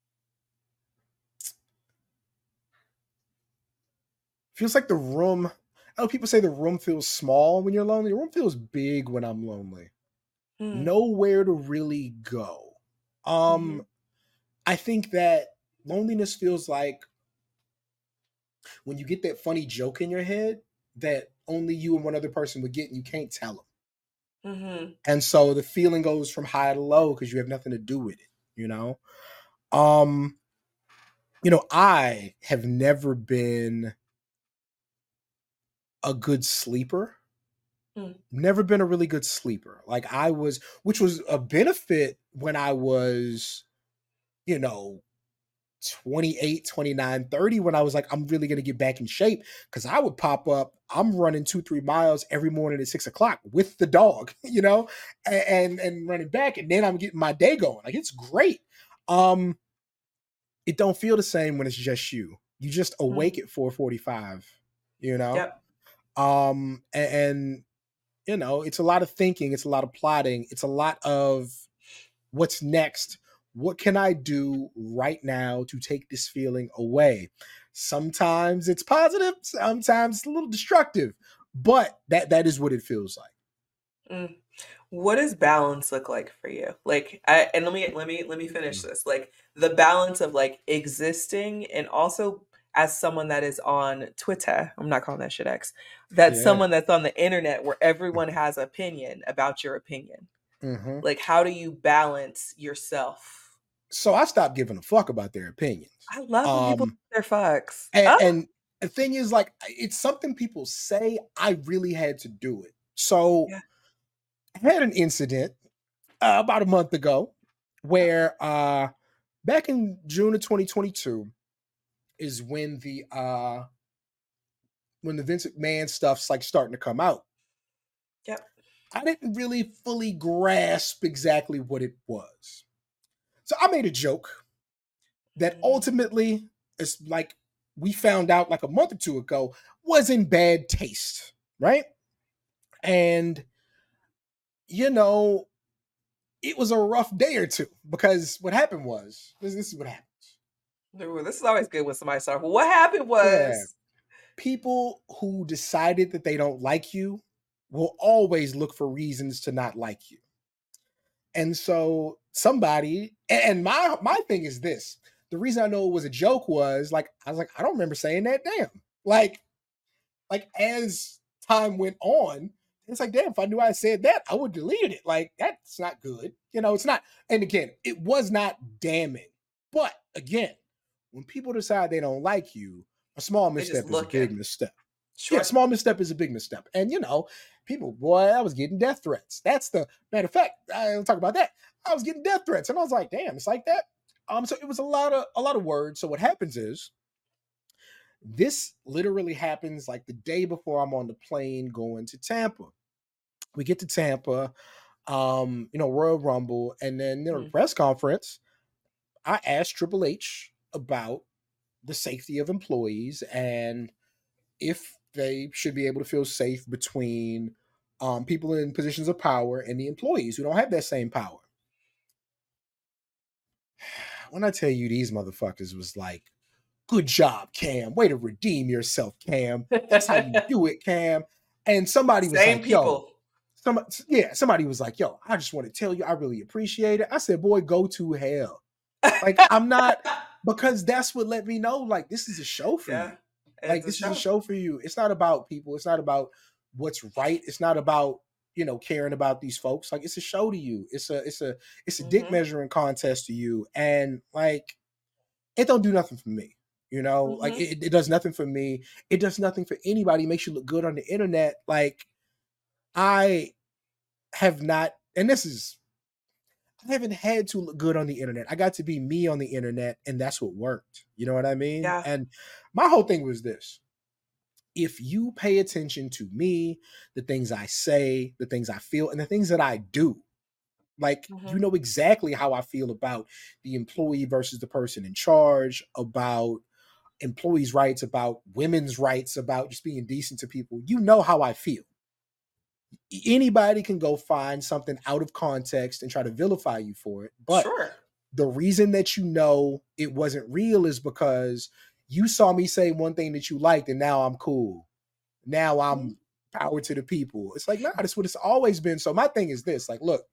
Feels like the room, I know people say the room feels small when you're lonely. The room feels big when I'm lonely. Hmm. Nowhere to really go. Um, Mhm. I think that loneliness feels like when you get that funny joke in your head that only you and one other person would get and you can't tell them. Mm-hmm. And so the feeling goes from high to low because you have nothing to do with it, you know? Um, you know, I have never been a good sleeper. Mm. Never been a really good sleeper. Like I was, which was a benefit when I was, you know, twenty-eight, twenty-nine, thirty, when I was like, I'm really going to get back in shape. Cause I would pop up, I'm running two, three miles every morning at six o'clock with the dog, you know, and, and, and running back. And then I'm getting my day going. Like it's great. Um, it don't feel the same when it's just you. You just awake Mm. at four forty-five, you know? Yep. Um, and, and, you know, it's a lot of thinking. It's a lot of plotting. It's a lot of what's next. What can I do right now to take this feeling away? Sometimes it's positive. Sometimes it's a little destructive, but that, that is what it feels like. Mm. What does balance look like for you? Like, I, and let me let me let me finish this. Like the balance of like existing and also as someone that is on Twitter, I'm not calling that shit X. That's Yeah. someone that's on the internet where everyone has opinion about your opinion. Mm-hmm. Like, how do you balance yourself? So I stopped giving a fuck about their opinions. I love when people Um, their fucks. and, Oh, and the thing is, like, it's something people say. I really had to do it. So yeah. I had an incident uh, about a month ago where uh, back in June of twenty twenty-two is when the uh, when the Vince McMahon stuff's like starting to come out. Yep. I didn't really fully grasp exactly what it was. So I made a joke that Mhm. ultimately is like we found out like a month or two ago was in bad taste, right? And you know, it was a rough day or two because what happened was this, this is what happened. Ooh, this is always good when somebody starts. What happened Yeah. was People who decided that they don't like you will always look for reasons to not like you. And so somebody, and my my thing is this. The reason I know it was a joke was like, I was like, I don't remember saying that. Damn. Like, like as time went on, it's like, damn, if I knew I said that, I would deleted it. Like, that's not good. You know, it's not, and again, it was not damning. But again, when people decide they don't like you, a small they just misstep is a big looking. misstep. Yeah, Sure. small misstep is a big misstep. And you know, people, boy, I was getting death threats. That's the matter of fact. I'll talk about that. I was getting death threats, and I was like, damn, it's like that. Um, so it was a lot of a lot of words. So what happens is this literally happens like the day before I'm on the plane going to Tampa. We get to Tampa, um, you know, Royal Rumble, and then you know, the Mm. press conference. I asked Triple H about the safety of employees and if they should be able to feel safe between um, people in positions of power and the employees who don't have that same power. When I tell you these motherfuckers was like, good job, Cam. Way to redeem yourself, Cam. That's how you do it, Cam. And somebody was Same like, yo, people. some, yeah, somebody was like, yo, I just want to tell you, I really appreciate it. I said, boy, go to hell. Like, I'm not, because that's what let me know, like, this is a show for Yeah, you. Like, it's a this is a show. show for you. It's not about people. It's not about what's right. It's not about, you know, caring about these folks. Like, it's a show to you. It's a, it's a, it's a dick Mm-hmm. measuring contest to you. And like, it don't do nothing for me. You know, like Mm-hmm. it, it does nothing for me. It does nothing for anybody. It makes you look good on the internet. Like, I have not, and this is, I haven't had to look good on the internet. I got to be me on the internet, and that's what worked. You know what I mean? Yeah. And my whole thing was this. If you pay attention to me, the things I say, the things I feel, and the things that I do, like, Mm-hmm. you know exactly how I feel about the employee versus the person in charge, about employees' rights, about women's rights, about just being decent to people. You know how I feel. Anybody can go find something out of context and try to vilify you for it. But Sure. the reason that you know it wasn't real is because you saw me say one thing that you liked, and now I'm cool. Now I'm power to the people. It's like, nah, that's what it's always been. So my thing is this, like, look,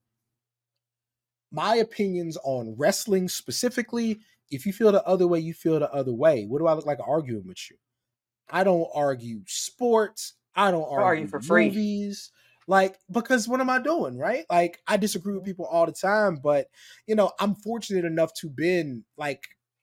my opinions on wrestling specifically, if you feel the other way, you feel the other way. What do I look like arguing with you? I don't argue sports. I don't Or argue argue for free. movies. Like, because what am I doing, right? Like, I disagree with people all the time, but, you know, I'm fortunate enough to been, like,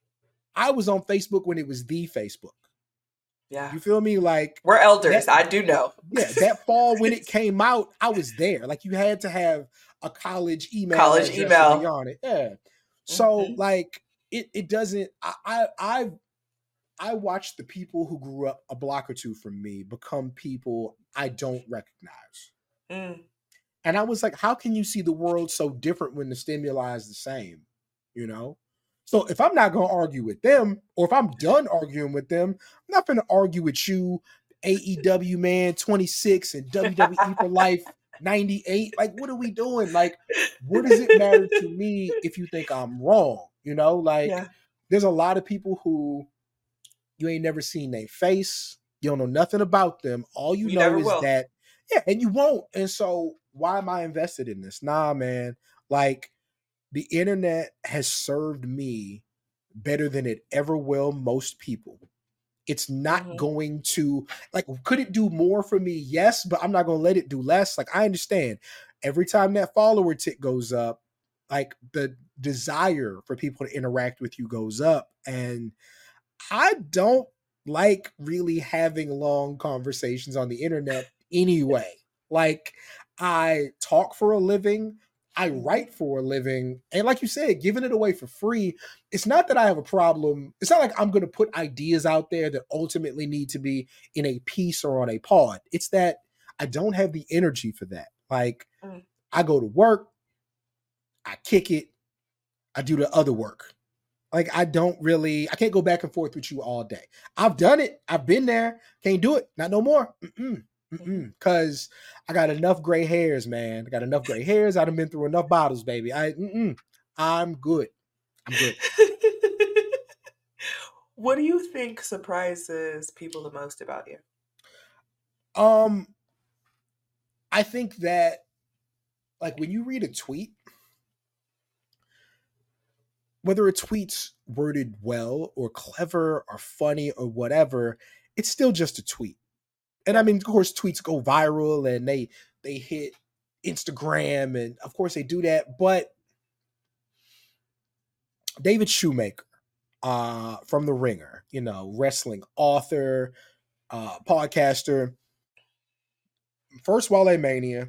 I was on Facebook when it was the Facebook. Yeah. You feel me? Like, we're elders. that, I do know. Yeah, that fall when it came out, I was there. Like, you had to have a college email College address email. to be on it. Yeah. So, Mhm. like, it it doesn't. I I I I watched the people who grew up a block or two from me become people I don't recognize. Mm. And I was like, how can you see the world so different when the stimuli is the same? You know? So if I'm not going to argue with them, or if I'm done arguing with them, I'm not going to argue with you, A E W man twenty-six and W W E for life ninety-eight. Like, what are we doing? Like, what does it matter to me if you think I'm wrong? You know, like, Yeah. there's a lot of people who you ain't never seen their face. You don't know nothing about them. All you, You know never is will. that, yeah, and you won't. And so why am I invested in this? Nah, man. Like, the internet has served me better than it ever will most people. It's not Mhm. going to, like, could it do more for me? Yes, but I'm not going to let it do less. Like, I understand every time that follower tick goes up, like, the desire for people to interact with you goes up. And I don't like really having long conversations on the internet anyway. Like, I talk for a living, I Mhm. write for a living, and like you said, giving it away for free, it's not that I have a problem. It's not like I'm going to put ideas out there that ultimately need to be in a piece or on a pod. It's that I don't have the energy for that. Like, Mm. I go to work, I kick it, I do the other work. Like, I don't really, I can't go back and forth with you all day. I've done it. I've been there. Can't do it. Not no more. Mm-mm. Mm-mm. Cause I got enough gray hairs, man. I got enough gray hairs. I've been through enough bottles, baby. I, mm-mm. I'm good. I'm good. What do you think surprises people the most about you? Um, I think that, like, when you read a tweet, whether a tweet's worded well or clever or funny or whatever, it's still just a tweet. And I mean, of course, tweets go viral and they they hit Instagram, and of course they do that. But David Shoemaker, uh, from The Ringer, you know, wrestling author, uh, podcaster, first Wale Mania.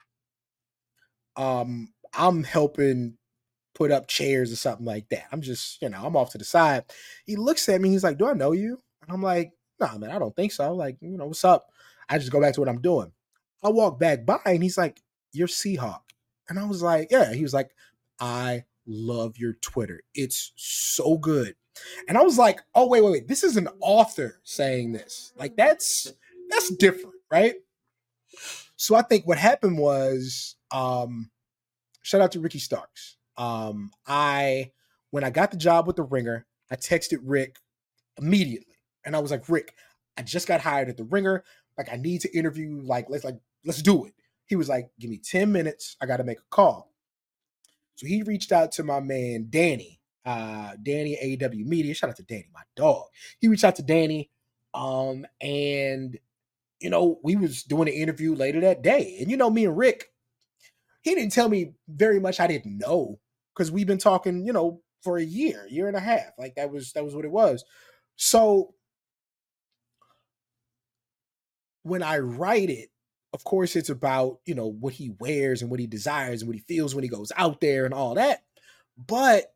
Um, I'm helping put up chairs or something like that. I'm just, you know, I'm off to the side. He looks at me, he's like, "Do I know you?" And I'm like, "Nah, man, I don't think so." Like, you know, what's up? I just go back to what I'm doing. I walk back by and he's like, "You're Seahawk." And I was like, "Yeah." He was like, "I love your Twitter. It's so good." And I was like, "Oh, wait, wait, wait. This is an author saying this. Like, that's that's different, right?" So I think what happened was, um, shout out to Ricky Starks. Um, I when I got the job with the Ringer, I texted Rick immediately, and I was like, "Rick, I just got hired at the Ringer. Like, I need to interview. Like, let's like let's do it." He was like, "Give me ten minutes. I got to make a call." So he reached out to my man Danny, uh, Danny A E W Media. Shout out to Danny, my dog. He reached out to Danny, um, and you know we was doing an interview later that day, and you know me and Rick, he didn't tell me very much I didn't know because we've been talking, you know, for a year, year and a half. Like, that was that was what it was. So when I write it, of course, it's about, you know, what he wears and what he desires and what he feels when he goes out there and all that. But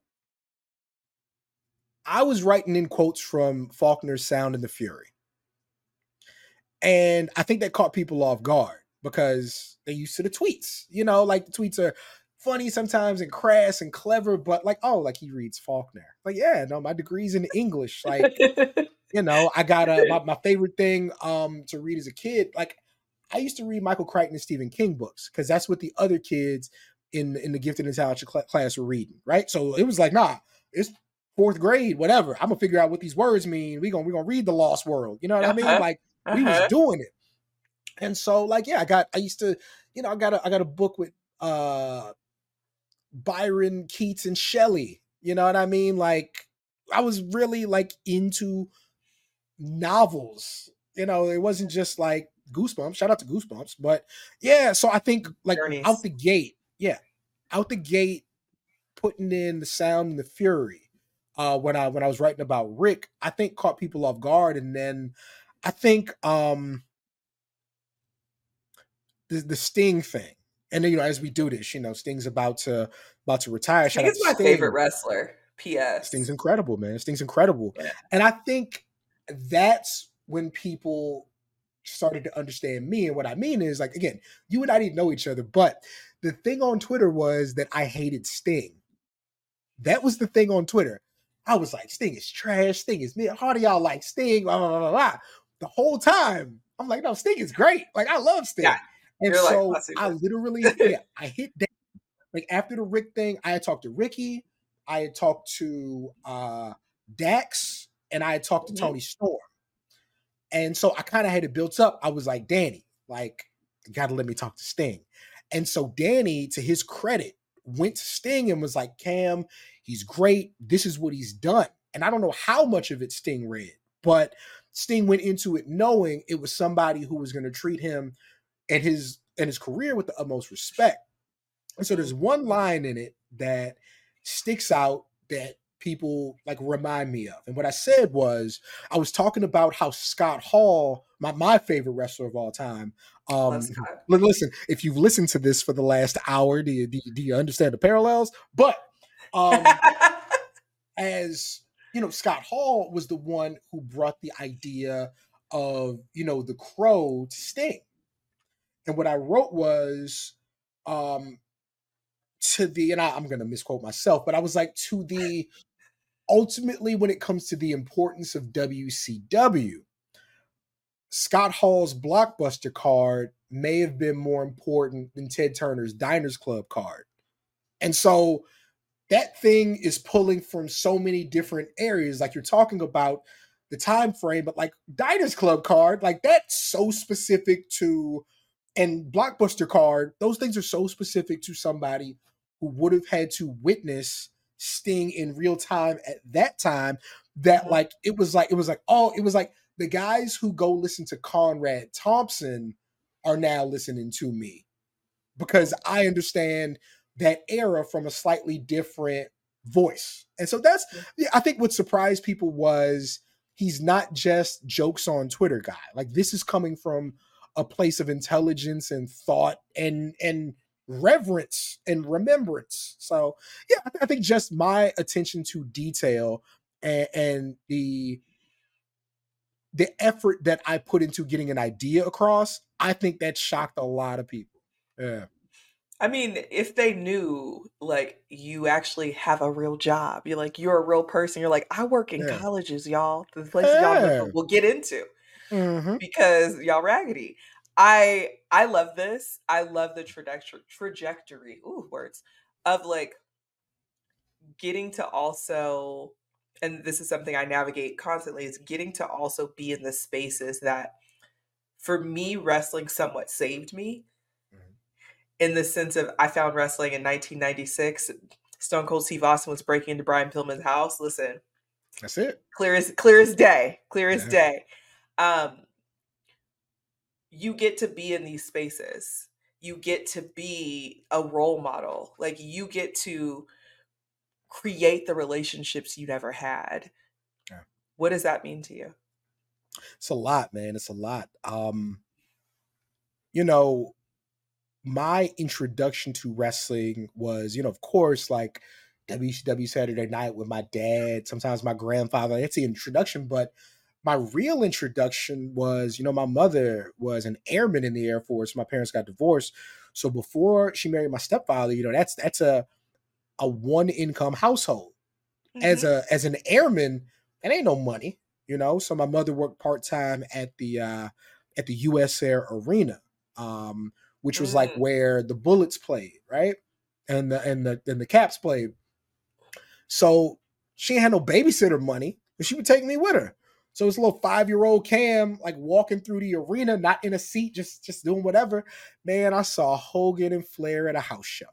I was writing in quotes from Faulkner's Sound and the Fury. And I think that caught people off guard because they used to the tweets. You know, like the tweets are funny sometimes and crass and clever, but like, oh, like he reads Faulkner. Like, yeah, no, my degree's in English. Like, you know, I got a my, my favorite thing um to read as a kid. Like, I used to read Michael Crichton and Stephen King books because that's what the other kids in in the gifted and talented cl- class were reading, right? So it was like, nah, it's fourth grade, whatever. I'm gonna figure out what these words mean. We gonna we gonna read The Lost World. You know what I mean? Uh-huh. Like, we was Uh-huh. doing it. And so, like, yeah, I got, I used to, you know, I got a, I got a book with uh Byron, Keats, and Shelley. You know what I mean? Like, I was really like into novels. You know, it wasn't just like Goosebumps. Shout out to Goosebumps, but yeah. So I think like out Journeys. the gate, yeah, out the gate, putting in the Sound and the Fury. Uh, when I when I was writing about Rick, I think caught people off guard, and then I think um the, the Sting thing. And then, you know, as we do this, you know, Sting's about to about to retire. Shout Sting out is to my favorite Sting. wrestler. P S. Sting's incredible, man. Sting's incredible. Yeah. And I think that's when people started to understand me. And what I mean is, like, again, you and I didn't know each other, but the thing on Twitter was that I hated Sting. That was the thing on Twitter. I was like, Sting is trash. Sting is me. How do y'all like Sting? Blah, blah, blah, blah. The whole time, I'm like, no, Sting is great. Like, I love Sting. Yeah. And You're like, so "Let's do I this." literally, yeah, I hit that. Like, after the Rick thing, I had talked to Ricky, I had talked to uh Dax, and I had talked to Mhm. Tony Storm. And so I kind of had it built up. I was like, Danny, like, you gotta let me talk to Sting. And so Danny, to his credit, went to Sting and was like, Cam, he's great. This is what he's done. And I don't know how much of it Sting read, but Sting went into it knowing it was somebody who was going to treat him and his and his career with the utmost respect. And so there's one line in it that sticks out that people like remind me of. And what I said was, I was talking about how Scott Hall, my, my favorite wrestler of all time. Um, Love Scott. listen, if you've listened to this for the last hour, do you, do you, do you understand the parallels? But um, as you know, Scott Hall was the one who brought the idea of, you know, the Crow to Sting. And what I wrote was, um, to the, and I, I'm going to misquote myself, but I was like, to the, ultimately, when it comes to the importance of W C W, Scott Hall's Blockbuster card may have been more important than Ted Turner's Diners Club card. And so that thing is pulling from so many different areas. Like, you're talking about the time frame, but like Diners Club card, like that's so specific to, and Blockbuster card, those things are so specific to somebody who would have had to witness Sting in real time at that time, that Mhm. like it was like it was like oh it was like the guys who go listen to Conrad Thompson are now listening to me because I understand that era from a slightly different voice. And so that's, yeah, I think what surprised people was he's not just jokes on Twitter guy. Like, this is coming from a place of intelligence and thought and and reverence and remembrance. So yeah, I, th- I think just my attention to detail and, and the the effort that I put into getting an idea across, I think that shocked a lot of people. Yeah. I mean, if they knew, like, you actually have a real job, you're like, you're a real person. You're like, I work in Yeah. colleges, y'all, the places y'all never Yeah. will get into Mm-hmm. because y'all raggedy. I I love this. I love the trajectory trajectory. Ooh, words of like getting to also, and this is something I navigate constantly, is getting to also be in the spaces that, for me, wrestling somewhat saved me in the sense of I found wrestling in nineteen ninety-six. Stone Cold Steve Austin was breaking into Brian Pillman's house. Listen, That's it. clear as clear as day, clear as Yeah. day. Um, you get to be in these spaces. You get to be a role model. Like, you get to create the relationships you never had. Yeah. What does that mean to you? It's a lot, man. It's a lot. Um, you know, my introduction to wrestling was, you know, of course, like W C W Saturday Night with my dad, sometimes my grandfather. That's the introduction. But my real introduction was, you know, my mother was an airman in the Air Force. My parents got divorced. So before she married my stepfather, you know, that's that's a a one income household. As Mm-hmm. a as an airman, it ain't no money, you know. So my mother worked part time at the uh, at the U S Air Arena, um, which was like Mm. where the Bullets played, right, and the and the and the Caps played. So she ain't had no babysitter money, but she would take me with her. So this little five year old Cam, like walking through the arena, not in a seat, just just doing whatever. Man, I saw Hogan and Flair at a house show,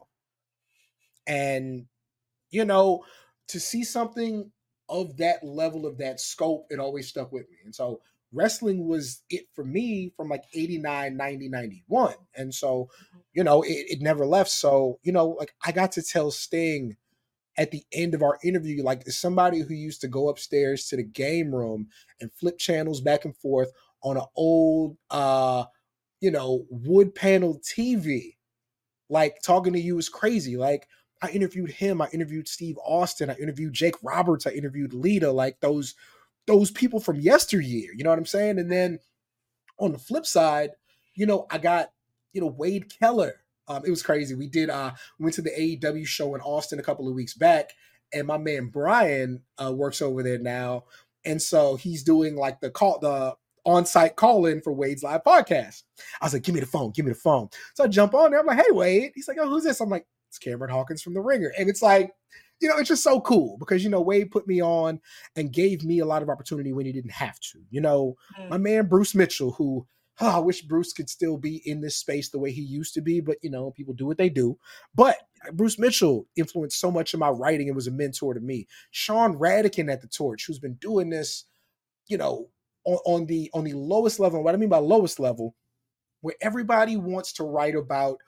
and you know, to see something of that level, of that scope, it always stuck with me. And so wrestling was it for me from like eighty-nine, ninety, ninety-one. And so, you know, it, it never left. So, you know, like I got to tell Sting at the end of our interview, like as somebody who used to go upstairs to the game room and flip channels back and forth on an old, uh, you know, wood panel T V, like talking to you is crazy. Like I interviewed him, I interviewed Steve Austin, I interviewed Jake Roberts, I interviewed Lita, like those those people from yesteryear. You know what I'm saying? And then on the flip side, you know, I got, you know, Wade Keller. Um, it was crazy. We did uh we went to the A E W show in Austin a couple of weeks back, and my man Brian uh, works over there now. And so he's doing like the call the on-site call-in for Wade's live podcast. I was like, give me the phone, give me the phone. So I jump on there. I'm like, hey Wade. He's like, oh, who's this? I'm like, it's Cameron Hawkins from The Ringer. And it's like, you know, it's just so cool because, you know, Wade put me on and gave me a lot of opportunity when he didn't have to. You know, Mm. my man Bruce Mitchell, who oh, I wish Bruce could still be in this space the way he used to be, but you know, people do what they do. But Bruce Mitchell influenced so much of my writing and was a mentor to me. Sean Radican at the Torch, who's been doing this, you know, on, on the on the lowest level. What I mean by lowest level, where everybody wants to write about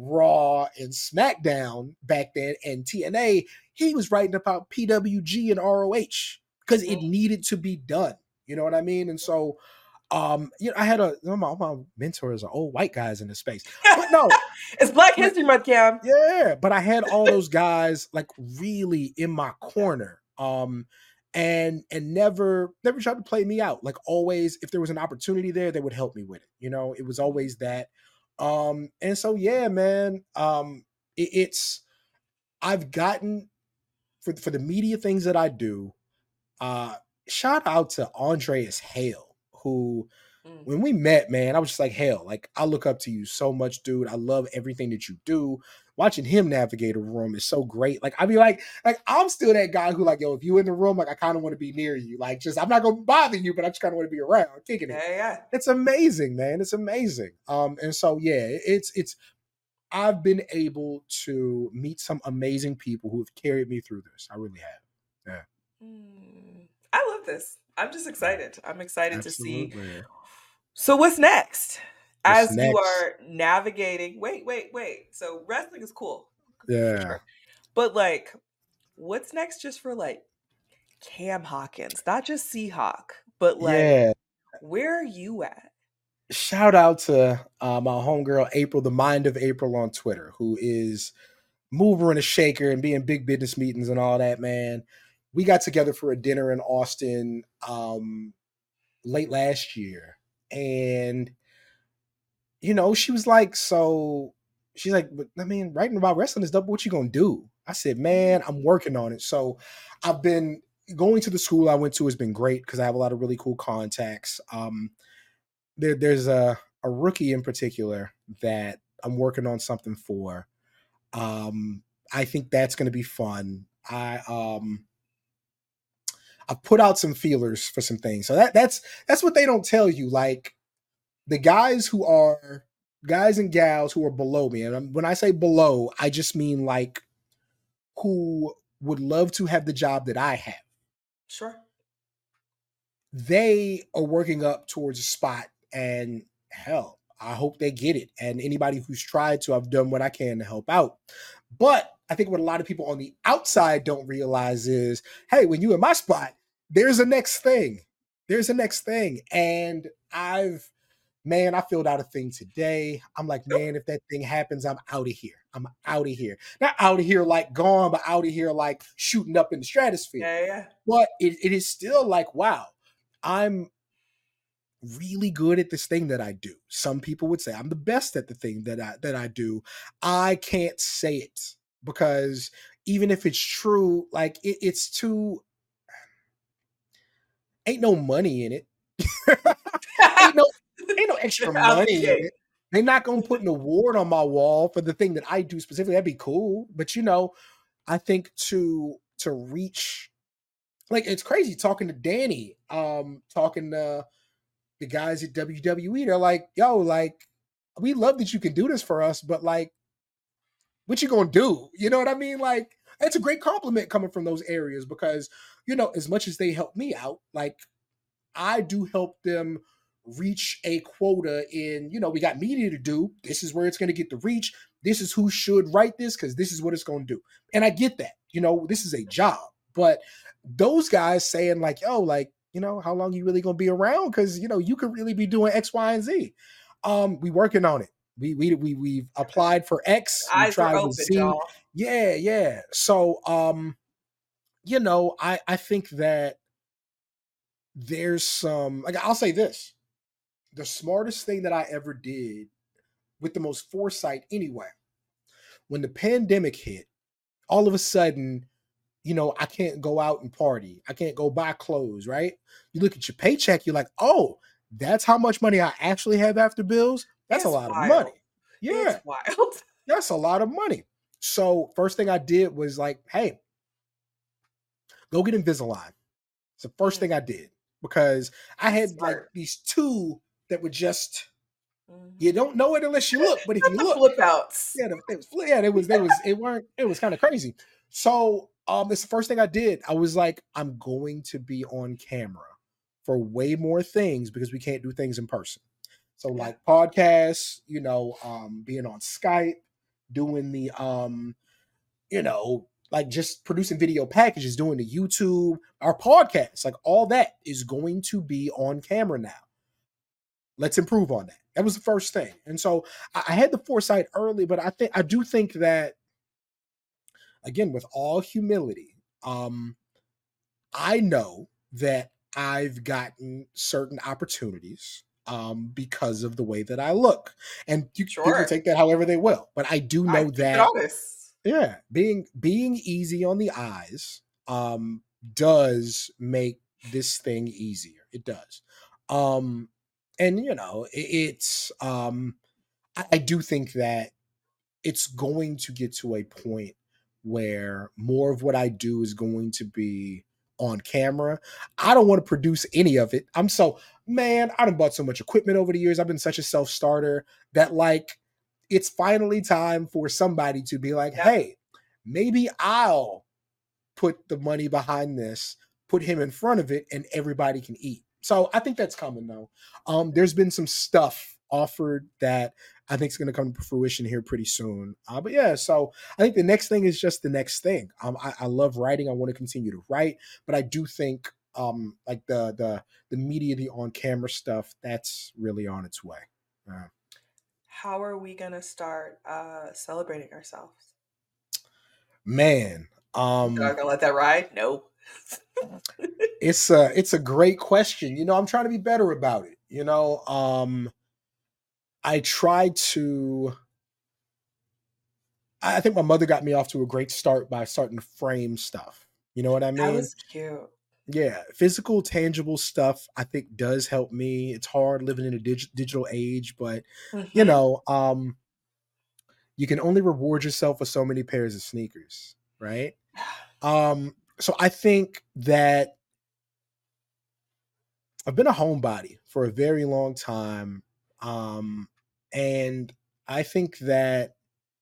Raw and SmackDown back then and T N A, he was writing about P W G and R O H because it needed to be done. You know what I mean? And so um, you know, I had a my, my mentors are old white guys in the space, but no, it's Black but, History Month, Cam. Yeah, but I had all those guys like really in my corner, um, and and never never tried to play me out. Like always, if there was an opportunity there, they would help me with it. You know, it was always that. Um, and so yeah, man, um, it, it's I've gotten for for the media things that I do. Uh, shout out to Andreas Hale, who Mm. when we met, man, I was just like, hell, like I look up to you so much, dude. I love everything that you do. Watching him navigate a room is so great. Like, I be like, like I'm still that guy who, like, yo, if you in the room, like I kind of want to be near you. Like, just I'm not gonna bother you, but I just kind of want to be around, kicking it. Yeah, yeah. It's amazing, man. It's amazing. Um, and so yeah, it's it's I've been able to meet some amazing people who have carried me through this. I really have. Yeah. Mm. I love this. I'm just excited. I'm excited Absolutely. to see. So what's next? What's As you next? are navigating, wait, wait, wait. So wrestling is cool. Yeah. Sure. But like, what's next just for like Cam Hawkins? Not just Seahawk, but like, Yeah. where are you at? Shout out to uh, my homegirl April, the Mind of April on Twitter, who is mover and a shaker and being big business meetings and all that, man. We got together for a dinner in Austin um, late last year. And, you know, she was like, so she's like, but I mean, writing about wrestling is double. What you going to do? I said, man, I'm working on it. So I've been going to the school I went to has been great because I have a lot of really cool contacts. Um, there, there's a, a rookie in particular that I'm working on something for. Um, I think that's going to be fun. I um, I've put out some feelers for some things. So that that's that's what they don't tell you. Like the guys who are guys and gals who are below me, and when I say below, I just mean like who would love to have the job that I have. Sure. They are working up towards a spot, and hell, I hope they get it. And anybody who's tried to, I've done what I can to help out. But I think what a lot of people on the outside don't realize is, hey, when you're in my spot, there's a next thing. There's a next thing. And I've man, I filled out a thing today. I'm like, man, if that thing happens, I'm out of here. I'm out of here. Not out of here like gone, but out of here like shooting up in the stratosphere. Yeah, yeah. But it, it is still like, wow, I'm really good at this thing that I do. Some people would say I'm the best at the thing that I that I do. I can't say it because even if it's true, like it, it's too ain't no money in it. ain't no ain't no extra money in it. They're not gonna put an award on my wall for the thing that I do specifically. That'd be cool. But you know, I think to to reach like it's crazy talking to Danny, um, talking to the guys at W W E. They're like, yo, like, we love that you can do this for us, but like, what you gonna do? You know what I mean? Like, it's a great compliment coming from those areas because, you know, as much as they help me out, like I do help them reach a quota in, you know, we got media to do. This is where it's going to get the reach. This is who should write this because this is what it's going to do. And I get that, you know, this is a job. But those guys saying like, yo, like, you know, how long you really going to be around? Because, you know, you could really be doing X, Y, and Z. Um, we working on it. We we we we've applied for X. We Eyes are tried open, with Z. y'all. Yeah, yeah. So, um, you know, I I think that there's some like I'll say this. The smartest thing that I ever did with the most foresight anyway, when the pandemic hit, all of a sudden, you know, I can't go out and party. I can't go buy clothes, right? You look at your paycheck, you're like, oh, that's how much money I actually have after bills? That's It's a lot wild. of money. Yeah. It's wild. That's a lot of money. So first thing I did was like, hey, go get Invisalign. It's the first Mm. thing I did because I had Smart. like these two that were just, you don't know it unless you look, but if Not you the look, flip outs. yeah, they was, yeah, it was, they was, it weren't, it was kind of crazy. So, um, it's the first thing I did. I was like, I'm going to be on camera for way more things because we can't do things in person. So, Yeah. like podcasts, you know, um, being on Skype, doing the, um, you know, like just producing video packages, doing the YouTube, our podcasts, like all that is going to be on camera now. Let's improve on that. That was the first thing. And so I, I had the foresight early, but I think I do think that, again, with all humility, um, I know that I've gotten certain opportunities um, because of the way that I look. And you, Sure. people take that however they will. But I do know I keep that it honest. yeah, being being easy on the eyes um, does make this thing easier. It does. Um, and you know, it, it's um, I, I do think that it's going to get to a point where more of what I do is going to be on camera. I don't want to produce any of it. I'm so man, I done bought so much equipment over the years. I've been such a self-starter that like it's finally time for somebody to be like, Yeah. hey, maybe I'll put the money behind this, put him in front of it, and everybody can eat. So I think that's coming though. Um, there's been some stuff offered that I think is going to come to fruition here pretty soon. Uh, but yeah, so I think the next thing is just the next thing. Um, I, I love writing. I want to continue to write, but I do think um, like the the the media, the on camera stuff, that's really on its way. Uh, How are we gonna start uh, celebrating ourselves? man, um, You're not gonna let that ride? No. it's a it's a great question. You know, I'm trying to be better about it. You know, um, I try to. I think my mother got me off to a great start by starting to frame stuff. You know what I mean? That was cute. Yeah, physical, tangible stuff I think does help me. It's hard living in a dig- digital age, but Mhm. you know, um, you can only reward yourself with so many pairs of sneakers, right? Um, so I think that I've been a homebody for a very long time, um, and I think that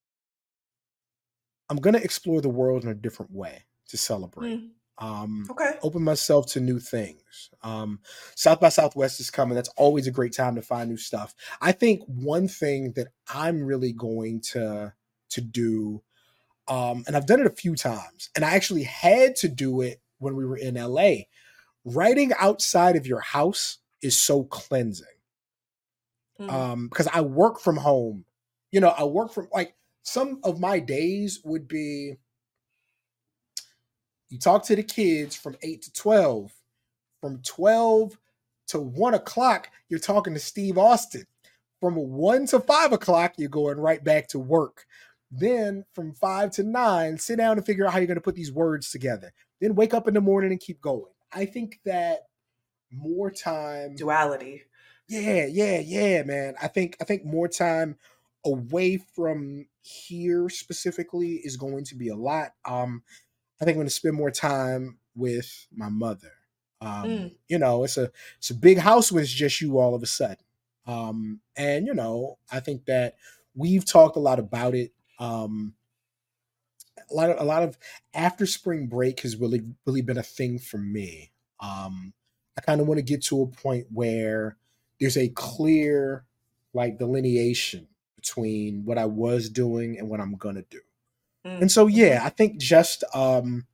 I'm going to explore the world in a different way to celebrate. Mm. Um, Okay. open myself to new things. Um, South by Southwest is coming. That's always a great time to find new stuff. I think one thing that I'm really going to to do, um, and I've done it a few times, and I actually had to do it when we were in L A. Writing outside of your house is so cleansing. Mm. Um, because I work from home. You know, I work from like some of my days would be you talk to the kids from eight to twelve. From twelve to one o'clock, you're talking to Steve Austin. From one to five o'clock, you're going right back to work. Then from five to nine, sit down and figure out how you're going to put these words together. Then wake up in the morning and keep going. I think that more time. Duality. Yeah, yeah, yeah, man. I think I think more time away from here specifically is going to be a lot. Um, I think I'm going to spend more time with my mother. Um, Mm. you know, it's a it's a big house when it's just you all of a sudden. Um, and you know, I think that we've talked a lot about it. Um, a lot of a lot of after spring break has really really been a thing for me. Um, I kind of want to get to a point where there's a clear like delineation between what I was doing and what I'm gonna do. Mm. And so Mhm. yeah, I think just um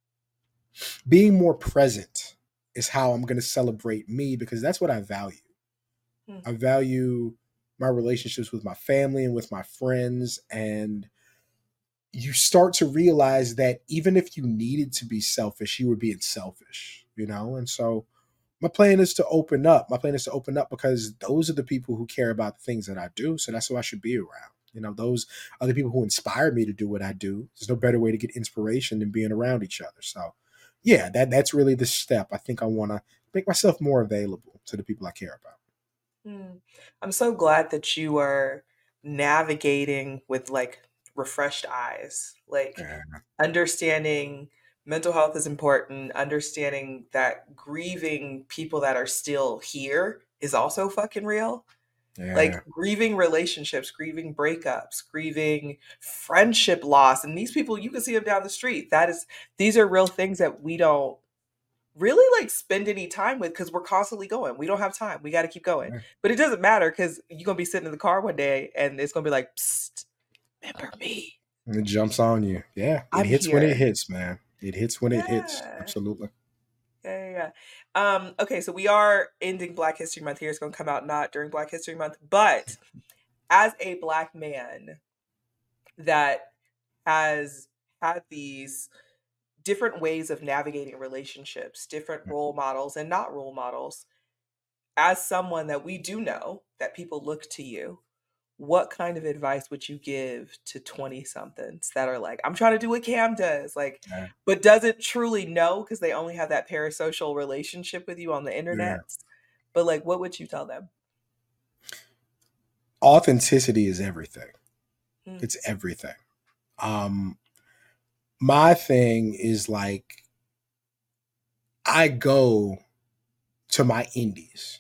being more present is how I'm going to celebrate me because that's what I value. Mm. I value my relationships with my family and with my friends. And you start to realize that even if you needed to be selfish, you were being selfish, you know? And so my plan is to open up. My plan is to open up because those are the people who care about the things that I do. So that's who I should be around. You know, those are the people who inspire me to do what I do. There's no better way to get inspiration than being around each other. So yeah, that that's really the step. I think I want to make myself more available to the people I care about. Mm. I'm so glad that you are navigating with like refreshed eyes, like Yeah, understanding mental health is important, understanding that grieving people that are still here is also fucking real. Like yeah, grieving relationships, grieving breakups, grieving friendship loss. And these people, you can see them down the street. That is, these are real things that we don't really like spend any time with because we're constantly going. We don't have time. We got to keep going. yeah. But it doesn't matter because you're going to be sitting in the car one day and it's going to be like, psst, remember me. And it jumps on you. Yeah, it I'm hits when it here. hits, man. It hits when it hits. Yeah. Absolutely. Yeah, yeah, yeah. Um, okay, so we are ending Black History Month here. It's going to come out not during Black History Month, but as a Black man that has had these different ways of navigating relationships, different role models and not role models, as someone that we do know that people look to you, what kind of advice would you give to twenty somethings that are like, I'm trying to do what Cam does, like, Yeah, but doesn't truly know because they only have that parasocial relationship with you on the yeah. internet? But like, what would you tell them? Authenticity is everything. Mm. It's everything. Um, my thing is like I go to my indies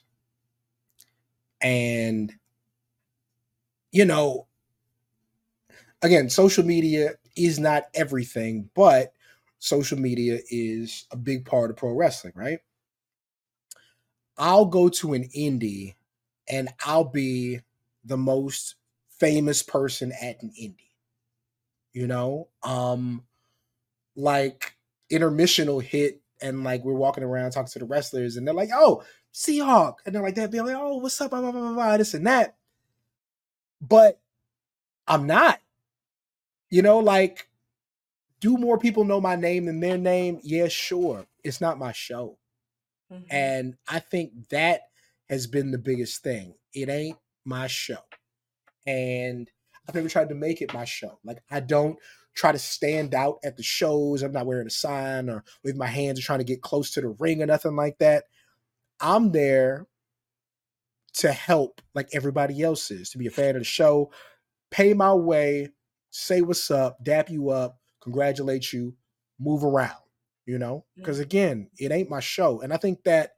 and you know again, social media is not everything, but social media is a big part of pro wrestling, right? I'll go to an indie and I'll be the most famous person at an indie, you know? Um, like intermission will hit and like we're walking around talking to the wrestlers and they're like, oh, Seahawk. And they're like that, they're like, oh, what's up? Blah, blah, blah, blah, this and that. But I'm not, you know, like do more people know my name than their name? Yeah, sure. It's not my show. Mhm. And I think that has been the biggest thing. It ain't my show. And I've never tried to make it my show. Like I don't try to stand out at the shows. I'm not wearing a sign or with my hands or trying to get close to the ring or nothing like that. I'm there to help like everybody else is, to be a fan of the show, pay my way, say what's up, dap you up, congratulate you, move around, you know? Because Mm. again, it ain't my show. And I think that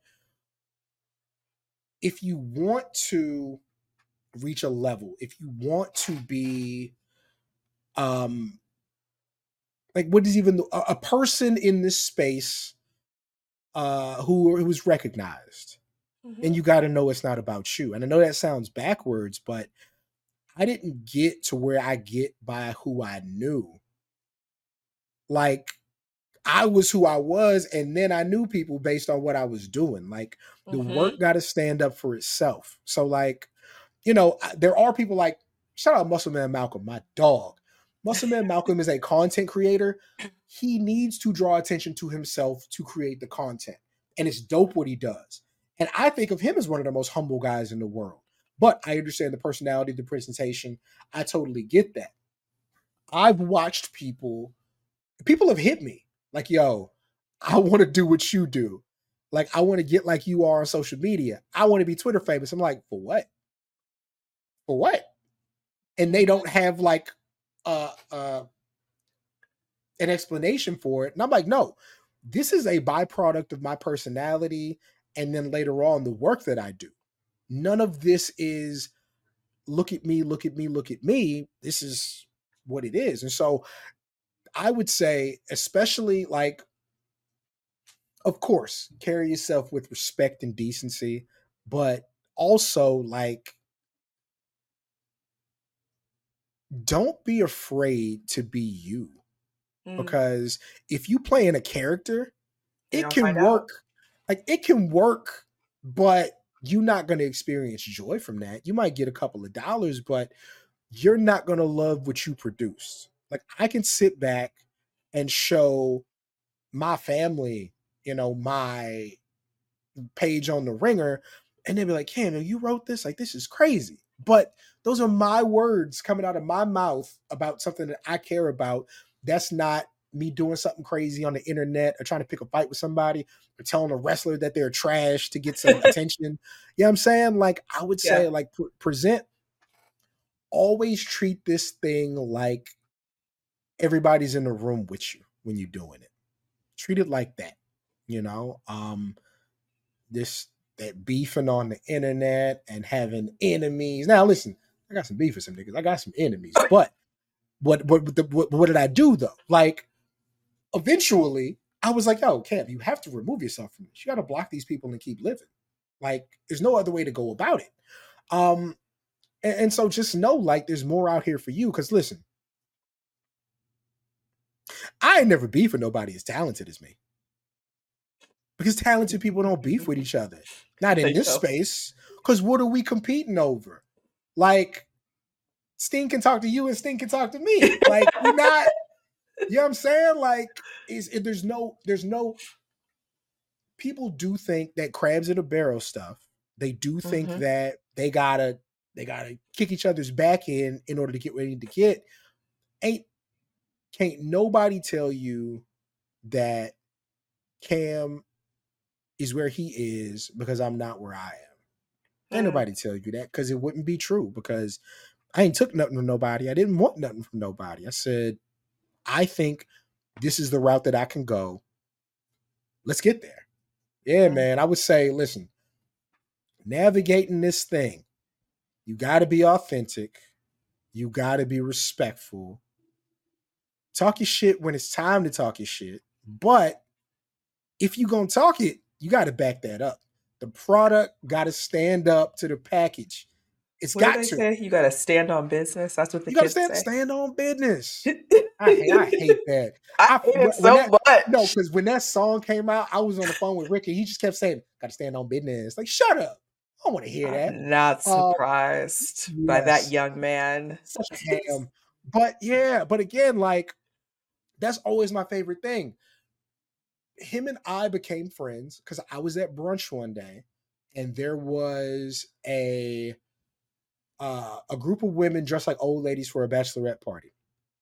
if you want to reach a level, if you want to be um like what is even the, a, a person in this space uh who who's recognized, then Mhm. you got to know it's not about you. And I know that sounds backwards, but I didn't get to where I get by who I knew. Like I was who I was, and then I knew people based on what I was doing. Like the Mhm. work got to stand up for itself. So, like, you know, there are people like, shout out Muscle Man Malcolm, my dog. Muscle Man Malcolm is a content creator. He needs to draw attention to himself to create the content. And it's dope what he does. And I think of him as one of the most humble guys in the world. But I understand the personality, the presentation. I totally get that. I've watched people, people have hit me like, yo, I want to do what you do. Like, I want to get like you are on social media. I want to be Twitter famous. I'm like, for what? For what? And they don't have like uh, uh, an explanation for it. And I'm like, no, this is a byproduct of my personality. And then later on, the work that I do. None of this is look at me, look at me, look at me. This is what it is. And so I would say, especially like, of course, carry yourself with respect and decency, but also like, don't be afraid to be you. Mm. Because if you play in a character, you it can work. Out. Like it can work, but you're not going to experience joy from that. You might get a couple of dollars, but you're not going to love what you produce. Like I can sit back and show my family, you know, my page on the Ringer, and they'll be like, Cam, you wrote this? Like, this is crazy. But those are my words coming out of my mouth about something that I care about. That's not me doing something crazy on the internet or trying to pick a fight with somebody or telling a wrestler that they're trash to get some attention. You know what I'm saying? Like, I would say, yeah. like, pre- present, always treat this thing like everybody's in the room with you when you're doing it. Treat it like that, you know? Um, this, that beefing on the internet and having enemies. Now, listen, I got some beef with some niggas. I got some enemies, but what, what, what, what did I do though? Like, eventually, I was like, yo, Cam, you have to remove yourself from this. You got to block these people and keep living. Like, there's no other way to go about it. Um, and, and so just know, like, there's more out here for you. Because listen, I ain't never beef with nobody as talented as me. Because talented people don't beef with each other. Not in they this know. space. Because what are we competing over? Like, Sting can talk to you and Sting can talk to me. Like, we're not... You know what I'm saying? Like, is it, there's no, there's no, people do think that crabs in a barrel stuff. They do think mm-hmm. that they gotta, they gotta kick each other's back in in order to get ready to get. Ain't, can't nobody tell you that Cam is where he is because I'm not where I am. Ain't mm. nobody tell you that because it wouldn't be true because I ain't took nothing from nobody. I didn't want nothing from nobody. I said, I think this is the route that I can go. Let's get there. Yeah, man. I would say, listen, navigating this thing, you got to be authentic. You got to be respectful. Talk your shit when it's time to talk your shit. But if you're going to talk it, you got to back that up. The product got to stand up to the package. It's what got do they to. Say? You got to stand on business. That's what the you kids stand, say. Stand on business. I, hate, I hate that. I, I hate it so that, much. No, because when that song came out, I was on the phone with Ricky. He just kept saying, "Got to stand on business." Like, shut up. I don't want to hear that. I'm not surprised um, by yes. that young man. Such a ham. But yeah, but again, like, that's always my favorite thing. Him and I became friends because I was at brunch one day, and there was a. Uh, a group of women dressed like old ladies for a bachelorette party.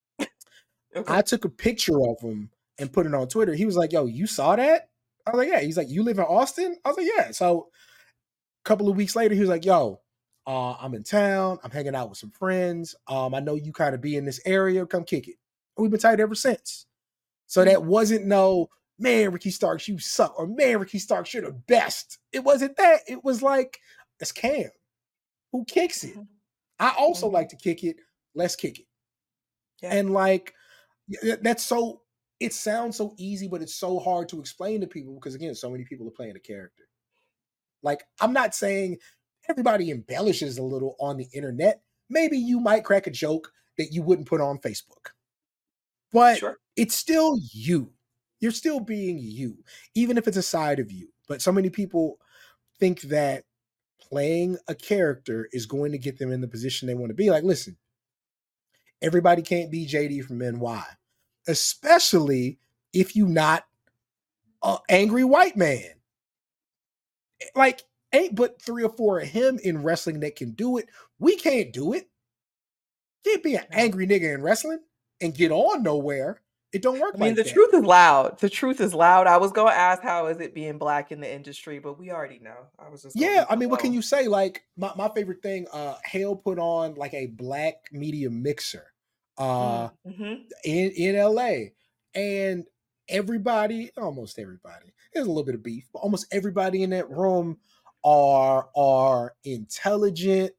Okay. I took a picture of him and put it on Twitter. He was like, yo, you saw that? I was like, yeah. He's like, you live in Austin? I was like, yeah. So a couple of weeks later, he was like, yo, uh, I'm in town. I'm hanging out with some friends. Um, I know you kind of be in this area. Come kick it. And we've been tight ever since. So that wasn't no, man, Ricky Starks, you suck. Or man, Ricky Starks, you're the best. It wasn't that. It was like, it's Cam. Who kicks it? I also mm-hmm. like to kick it. Let's kick it. Yeah. And like, that's so, it sounds so easy, but it's so hard to explain to people because again, so many people are playing a character. Like, I'm not saying everybody embellishes a little on the internet. Maybe you might crack a joke that you wouldn't put on Facebook, but sure. It's still you. You're still being you, even if it's a side of you. But so many people think that playing a character is going to get them in the position they want to be. Like, listen, everybody can't be J D from N Y, especially if you're not an angry white man. Like, ain't but three or four of him in wrestling that can do it. We can't do it. You can't be an angry nigga in wrestling and get on nowhere. It don't work. I mean, like the that. truth is loud. The truth is loud. I was going to ask, how is it being black in the industry? But we already know. I was just yeah. I mean, what can you say? Like, my, my favorite thing, uh, Hale put on like a black media mixer uh, mm-hmm. in, in L A. And everybody, almost everybody, there's a little bit of beef, but almost everybody in that room are, are intelligent,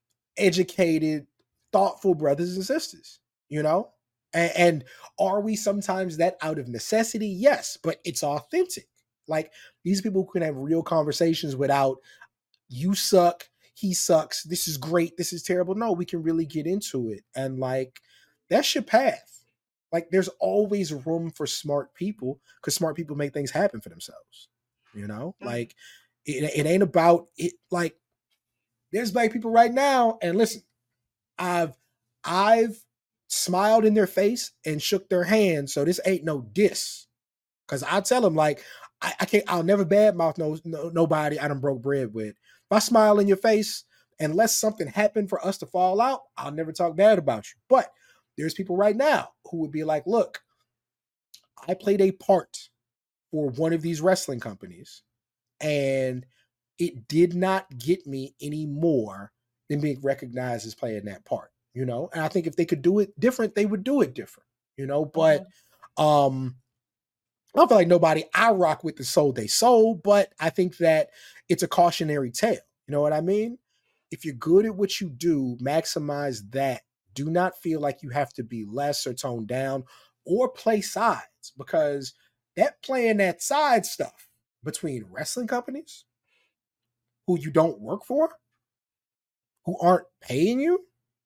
educated, thoughtful brothers and sisters, you know? And, and are we sometimes that out of necessity? Yes, but it's authentic. Like, these people can have real conversations without you suck, he sucks, this is great, this is terrible. No, we can really get into it. And like, that's your path. Like, there's always room for smart people because smart people make things happen for themselves. You know, mm-hmm. like it, it ain't about it. Like, there's black people right now, and listen, I've I've smiled in their face and shook their hand, so this ain't no diss. Cause I tell them, like, I, I can't, I'll never badmouth no, no nobody I done broke bread with. If I smile in your face, unless something happened for us to fall out, I'll never talk bad about you. But there's people right now who would be like, look, I played a part for one of these wrestling companies, and it did not get me any more than being recognized as playing that part, you know? And I think if they could do it different, they would do it different, you know? But mm-hmm. um, I don't feel like nobody I rock with is sold they sold, but I think that it's a cautionary tale. You know what I mean? If you're good at what you do, maximize that. Do not feel like you have to be less or toned down or play sides, because that playing that side stuff between wrestling companies who you don't work for, who aren't paying you,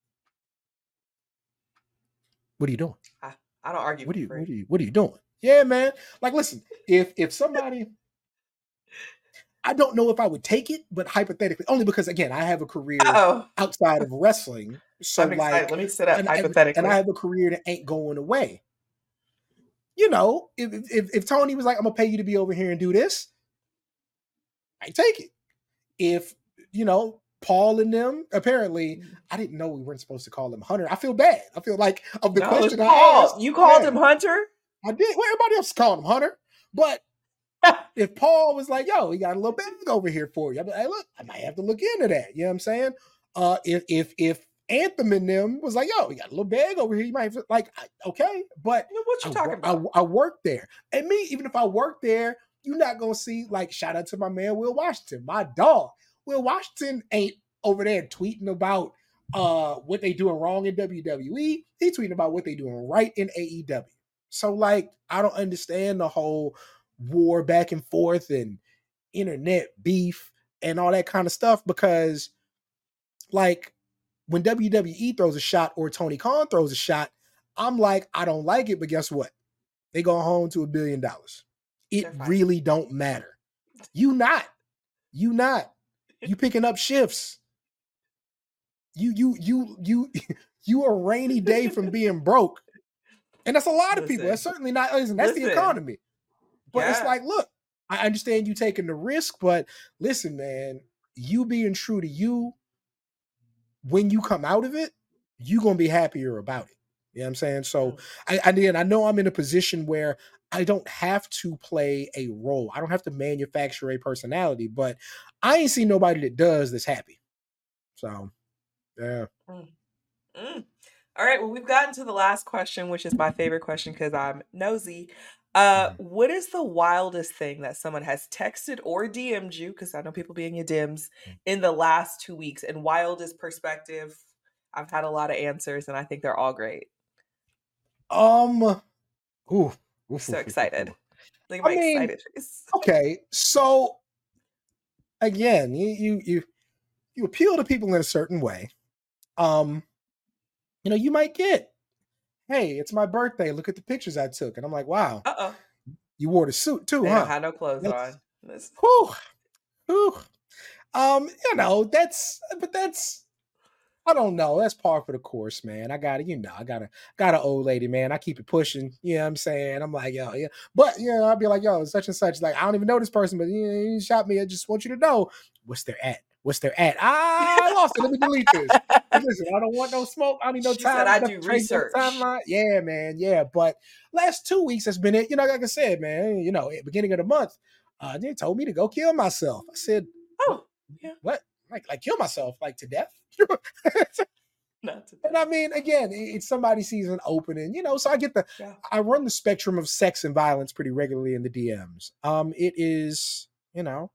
what are you doing? I, I don't argue. What are you, what are you, what are you doing? Yeah, man. Like, listen, if if somebody, I don't know if I would take it, but hypothetically, only because, again, I have a career Uh-oh. outside of wrestling. So, I'm excited. like, let me sit up and, hypothetically. And I have a career that ain't going away. You know, if if, if Tony was like, I'm gonna pay you to be over here and do this, I take it. If, you know, Paul and them, apparently, I didn't know we weren't supposed to call him Hunter. I feel bad. I feel like of the no, question I Paul. asked. You called yeah, him Hunter? I did. Well, everybody else called him Hunter. But if Paul was like, yo, he got a little bag over here for you, I'd be like, hey, look, I might have to look into that. You know what I'm saying? Uh, if if if Anthem and them was like, yo, he got a little bag over here, you might have, like, okay. But you know, what you I, talking about? I, I worked there. And me, even if I worked there, you're not going to see, like, shout out to my man, Will Washington, my dog. Will Washington ain't over there tweeting about uh, what they doing wrong in W W E. He tweeting about what they doing right in A E W. So, like, I don't understand the whole war back and forth and internet beef and all that kind of stuff, because, like, when W W E throws a shot or Tony Khan throws a shot, I'm like, I don't like it, but guess what? They go home to a billion dollars. It really don't matter. You not. You not. You picking up shifts. You you you you you a rainy day from being broke. And that's a lot of listen, people. That's certainly not, listen, that's listen, the economy. But yeah. It's like, look, I understand you taking the risk, but listen, man, you being true to you, when you come out of it, you're going to be happier about it. You know what I'm saying? So, I, I, again, I know I'm in a position where I don't have to play a role. I don't have to manufacture a personality, but I ain't seen nobody that does that's happy. So, yeah. Mm. Mm. All right. Well, we've gotten to the last question, which is my favorite question because I'm nosy. Uh, mm-hmm. What is the wildest thing that someone has texted or D M'd you, because I know people be in your D Ms, in the last two weeks? And wildest perspective, I've had a lot of answers, and I think they're all great. Um, ooh, ooh so ooh, excited. Ooh, ooh. Look at my I mean, excited face. Okay, so again, you you you you appeal to people in a certain way. Um, you know, you might get, hey, it's my birthday. Look at the pictures I took, and I'm like, wow. Uh oh. You wore the suit too, they huh? Don't have no clothes That's, on. Whew, whew. Um, you know, that's but that's I don't know. That's par for the course, man. I got it, you know, I got a got an old lady, man. I keep it pushing. You know what I'm saying? I'm like, yo, yeah. But you know, I'll be like, yo, such and such. Like, I don't even know this person, but you know, you shot me. I just want you to know what's their at. What's their at? I lost it. Let me delete this. But listen, I don't want no smoke. I don't need no She time. said I Nothing do crazy on the research. timeline. Yeah, man. Yeah. But last two weeks has been it. You know, like I said, man, you know, at beginning of the month, uh, they told me to go kill myself. I said, what? Oh, yeah. What? Like, like kill myself, like to death? Not to And I mean, again, it- it's somebody sees an opening, you know. So I get the, Yeah. I run the spectrum of sex and violence pretty regularly in the D Ms. Um, it is, you know,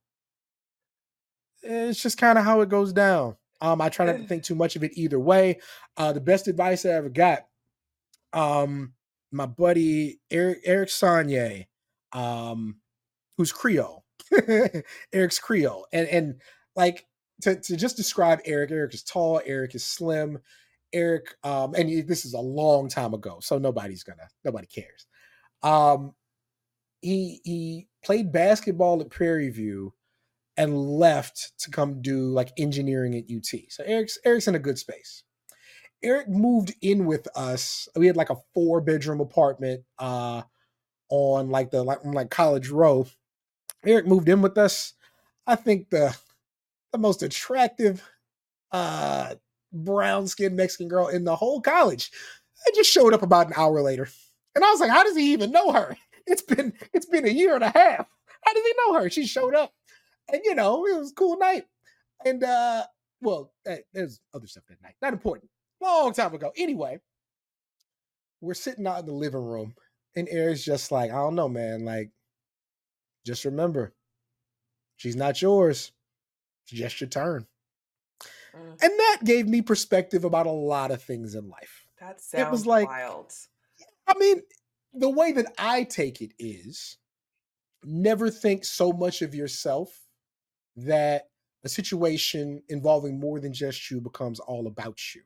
it's just kind of how it goes down. Um, I try not to think too much of it either way. Uh, the best advice I ever got, um, my buddy Eric Eric Sanye, um, who's Creole, Eric's Creole, and and like to to just describe Eric. Eric is tall. Eric is slim. Eric, um, and this is a long time ago, so nobody's gonna nobody cares. Um, he he played basketball at Prairie View and left to come do like engineering at U T. So Eric's Eric's in a good space. Eric moved in with us. We had like a four bedroom apartment uh, on like the like, on like College Row. Eric moved in with us. I think the the most attractive uh, brown skinned Mexican girl in the whole college. I just showed up about an hour later, and I was like, "How does he even know her? It's been it's been a year and a half. How does he know her?" She showed up, and you know it was a cool night. And uh, well, there's other stuff that night, not important. Long time ago. Anyway, we're sitting out in the living room, and Eric's just like, "I don't know, man. Like, just remember, she's not yours. It's just your turn." Mm. And that gave me perspective about a lot of things in life. That sounds It was like, wild. I mean, the way that I take it is never think so much of yourself that a situation involving more than just you becomes all about you.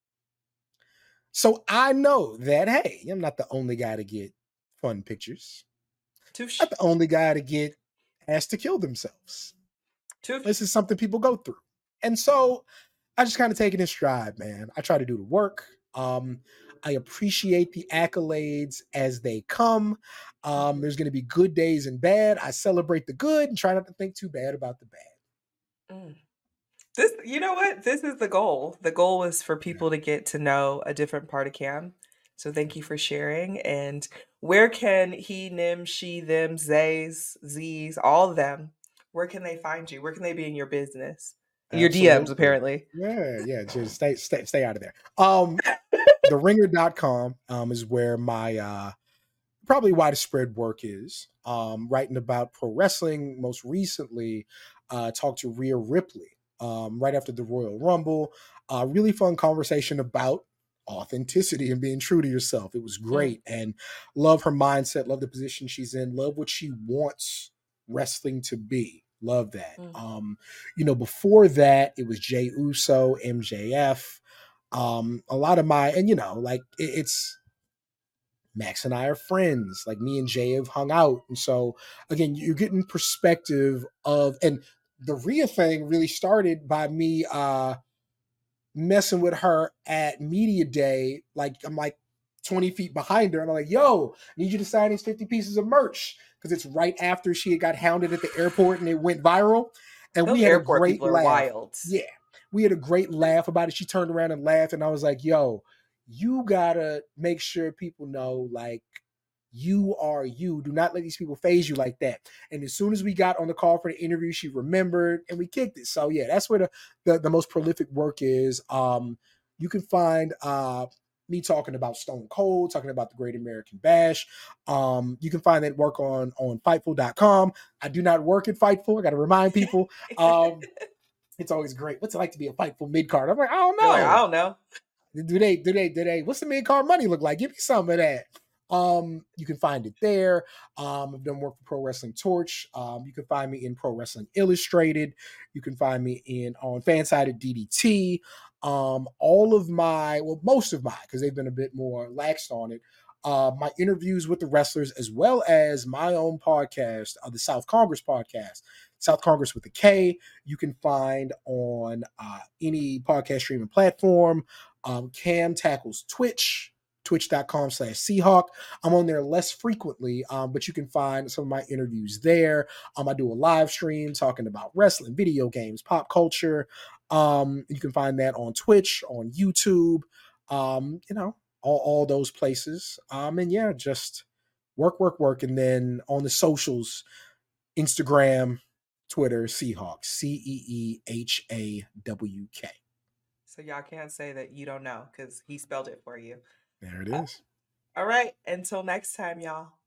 So I know that, hey, I'm not the only guy to get fun pictures. Touche. Not the only guy to get asked to kill themselves. Touche. This is something people go through. And so I just kind of take it in stride, man. I try to do the work. Um, I appreciate the accolades as they come. Um, there's going to be good days and bad. I celebrate the good and try not to think too bad about the bad. Mm. This, you know what? This is the goal. The goal is for people to get to know a different part of Cam. So thank you for sharing. And where can he, nim, she, them, zays, z's, all of them, where can they find you? Where can they be in your business? In your D Ms, Absolutely. apparently. Yeah, yeah. Just stay, stay, stay out of there. Um, the ringer dot com um, is where my uh, probably widespread work is. Um, writing about pro wrestling. Most recently, uh, talked to Rhea Ripley um, right after the Royal Rumble. Uh, really fun conversation about authenticity and being true to yourself. It was great. Mm. And love her mindset, love the position she's in, love what she wants wrestling to be. Love that. Mm. Um, you know, before that, it was Jey Uso, M J F. Um, a lot of my, and you know, like it, it's Max and I are friends. Like me and Jay have hung out. And so again, you're getting perspective of, and the Rhea thing really started by me uh messing with her at media day. Like I'm like twenty feet behind her, and I'm like, yo, I need you to sign these fifty pieces of merch. Because it's right after she had got hounded at the airport and it went viral. And Those we had a airport great people are laugh. wild. Yeah. We had a great laugh about it. She turned around and laughed, and I was like, yo, you gotta make sure people know, like, you are you. Do not let these people phase you like that. And as soon as we got on the call for the interview, she remembered and we kicked it. So yeah, that's where the the, the most prolific work is. Um, you can find uh, me talking about Stone Cold, talking about the Great American Bash. Um, you can find that work on on Fightful dot com. I do not work at Fightful. I got to remind people. Um, it's always great. What's it like to be a Fightful mid card? I'm like, I don't know. Like, I don't know. Do they? Do they? Do they? What's the mid card money look like? Give me some of that. Um, you can find it there. Um, I've done work for Pro Wrestling Torch. Um, you can find me in Pro Wrestling Illustrated. You can find me in on Fansided D D T. Um, all of my, well, most of mine, because they've been a bit more laxed on it. Uh, my interviews with the wrestlers, as well as my own podcast, uh, the South Congress podcast. South Congress with a K. You can find on uh, any podcast streaming platform. Um, Cam tackles Twitch, twitch.com slash Seahawk. I'm on there less frequently, um, but you can find some of my interviews there. Um, I do a live stream talking about wrestling, video games, pop culture. Um, you can find that on Twitch, on YouTube, um, you know, all, all those places. Um, and yeah, just work, work, work. And then on the socials, Instagram, Twitter, Seahawks, C E E H A W K. So y'all can't say that you don't know because he spelled it for you. There it is. All right. Until next time, y'all.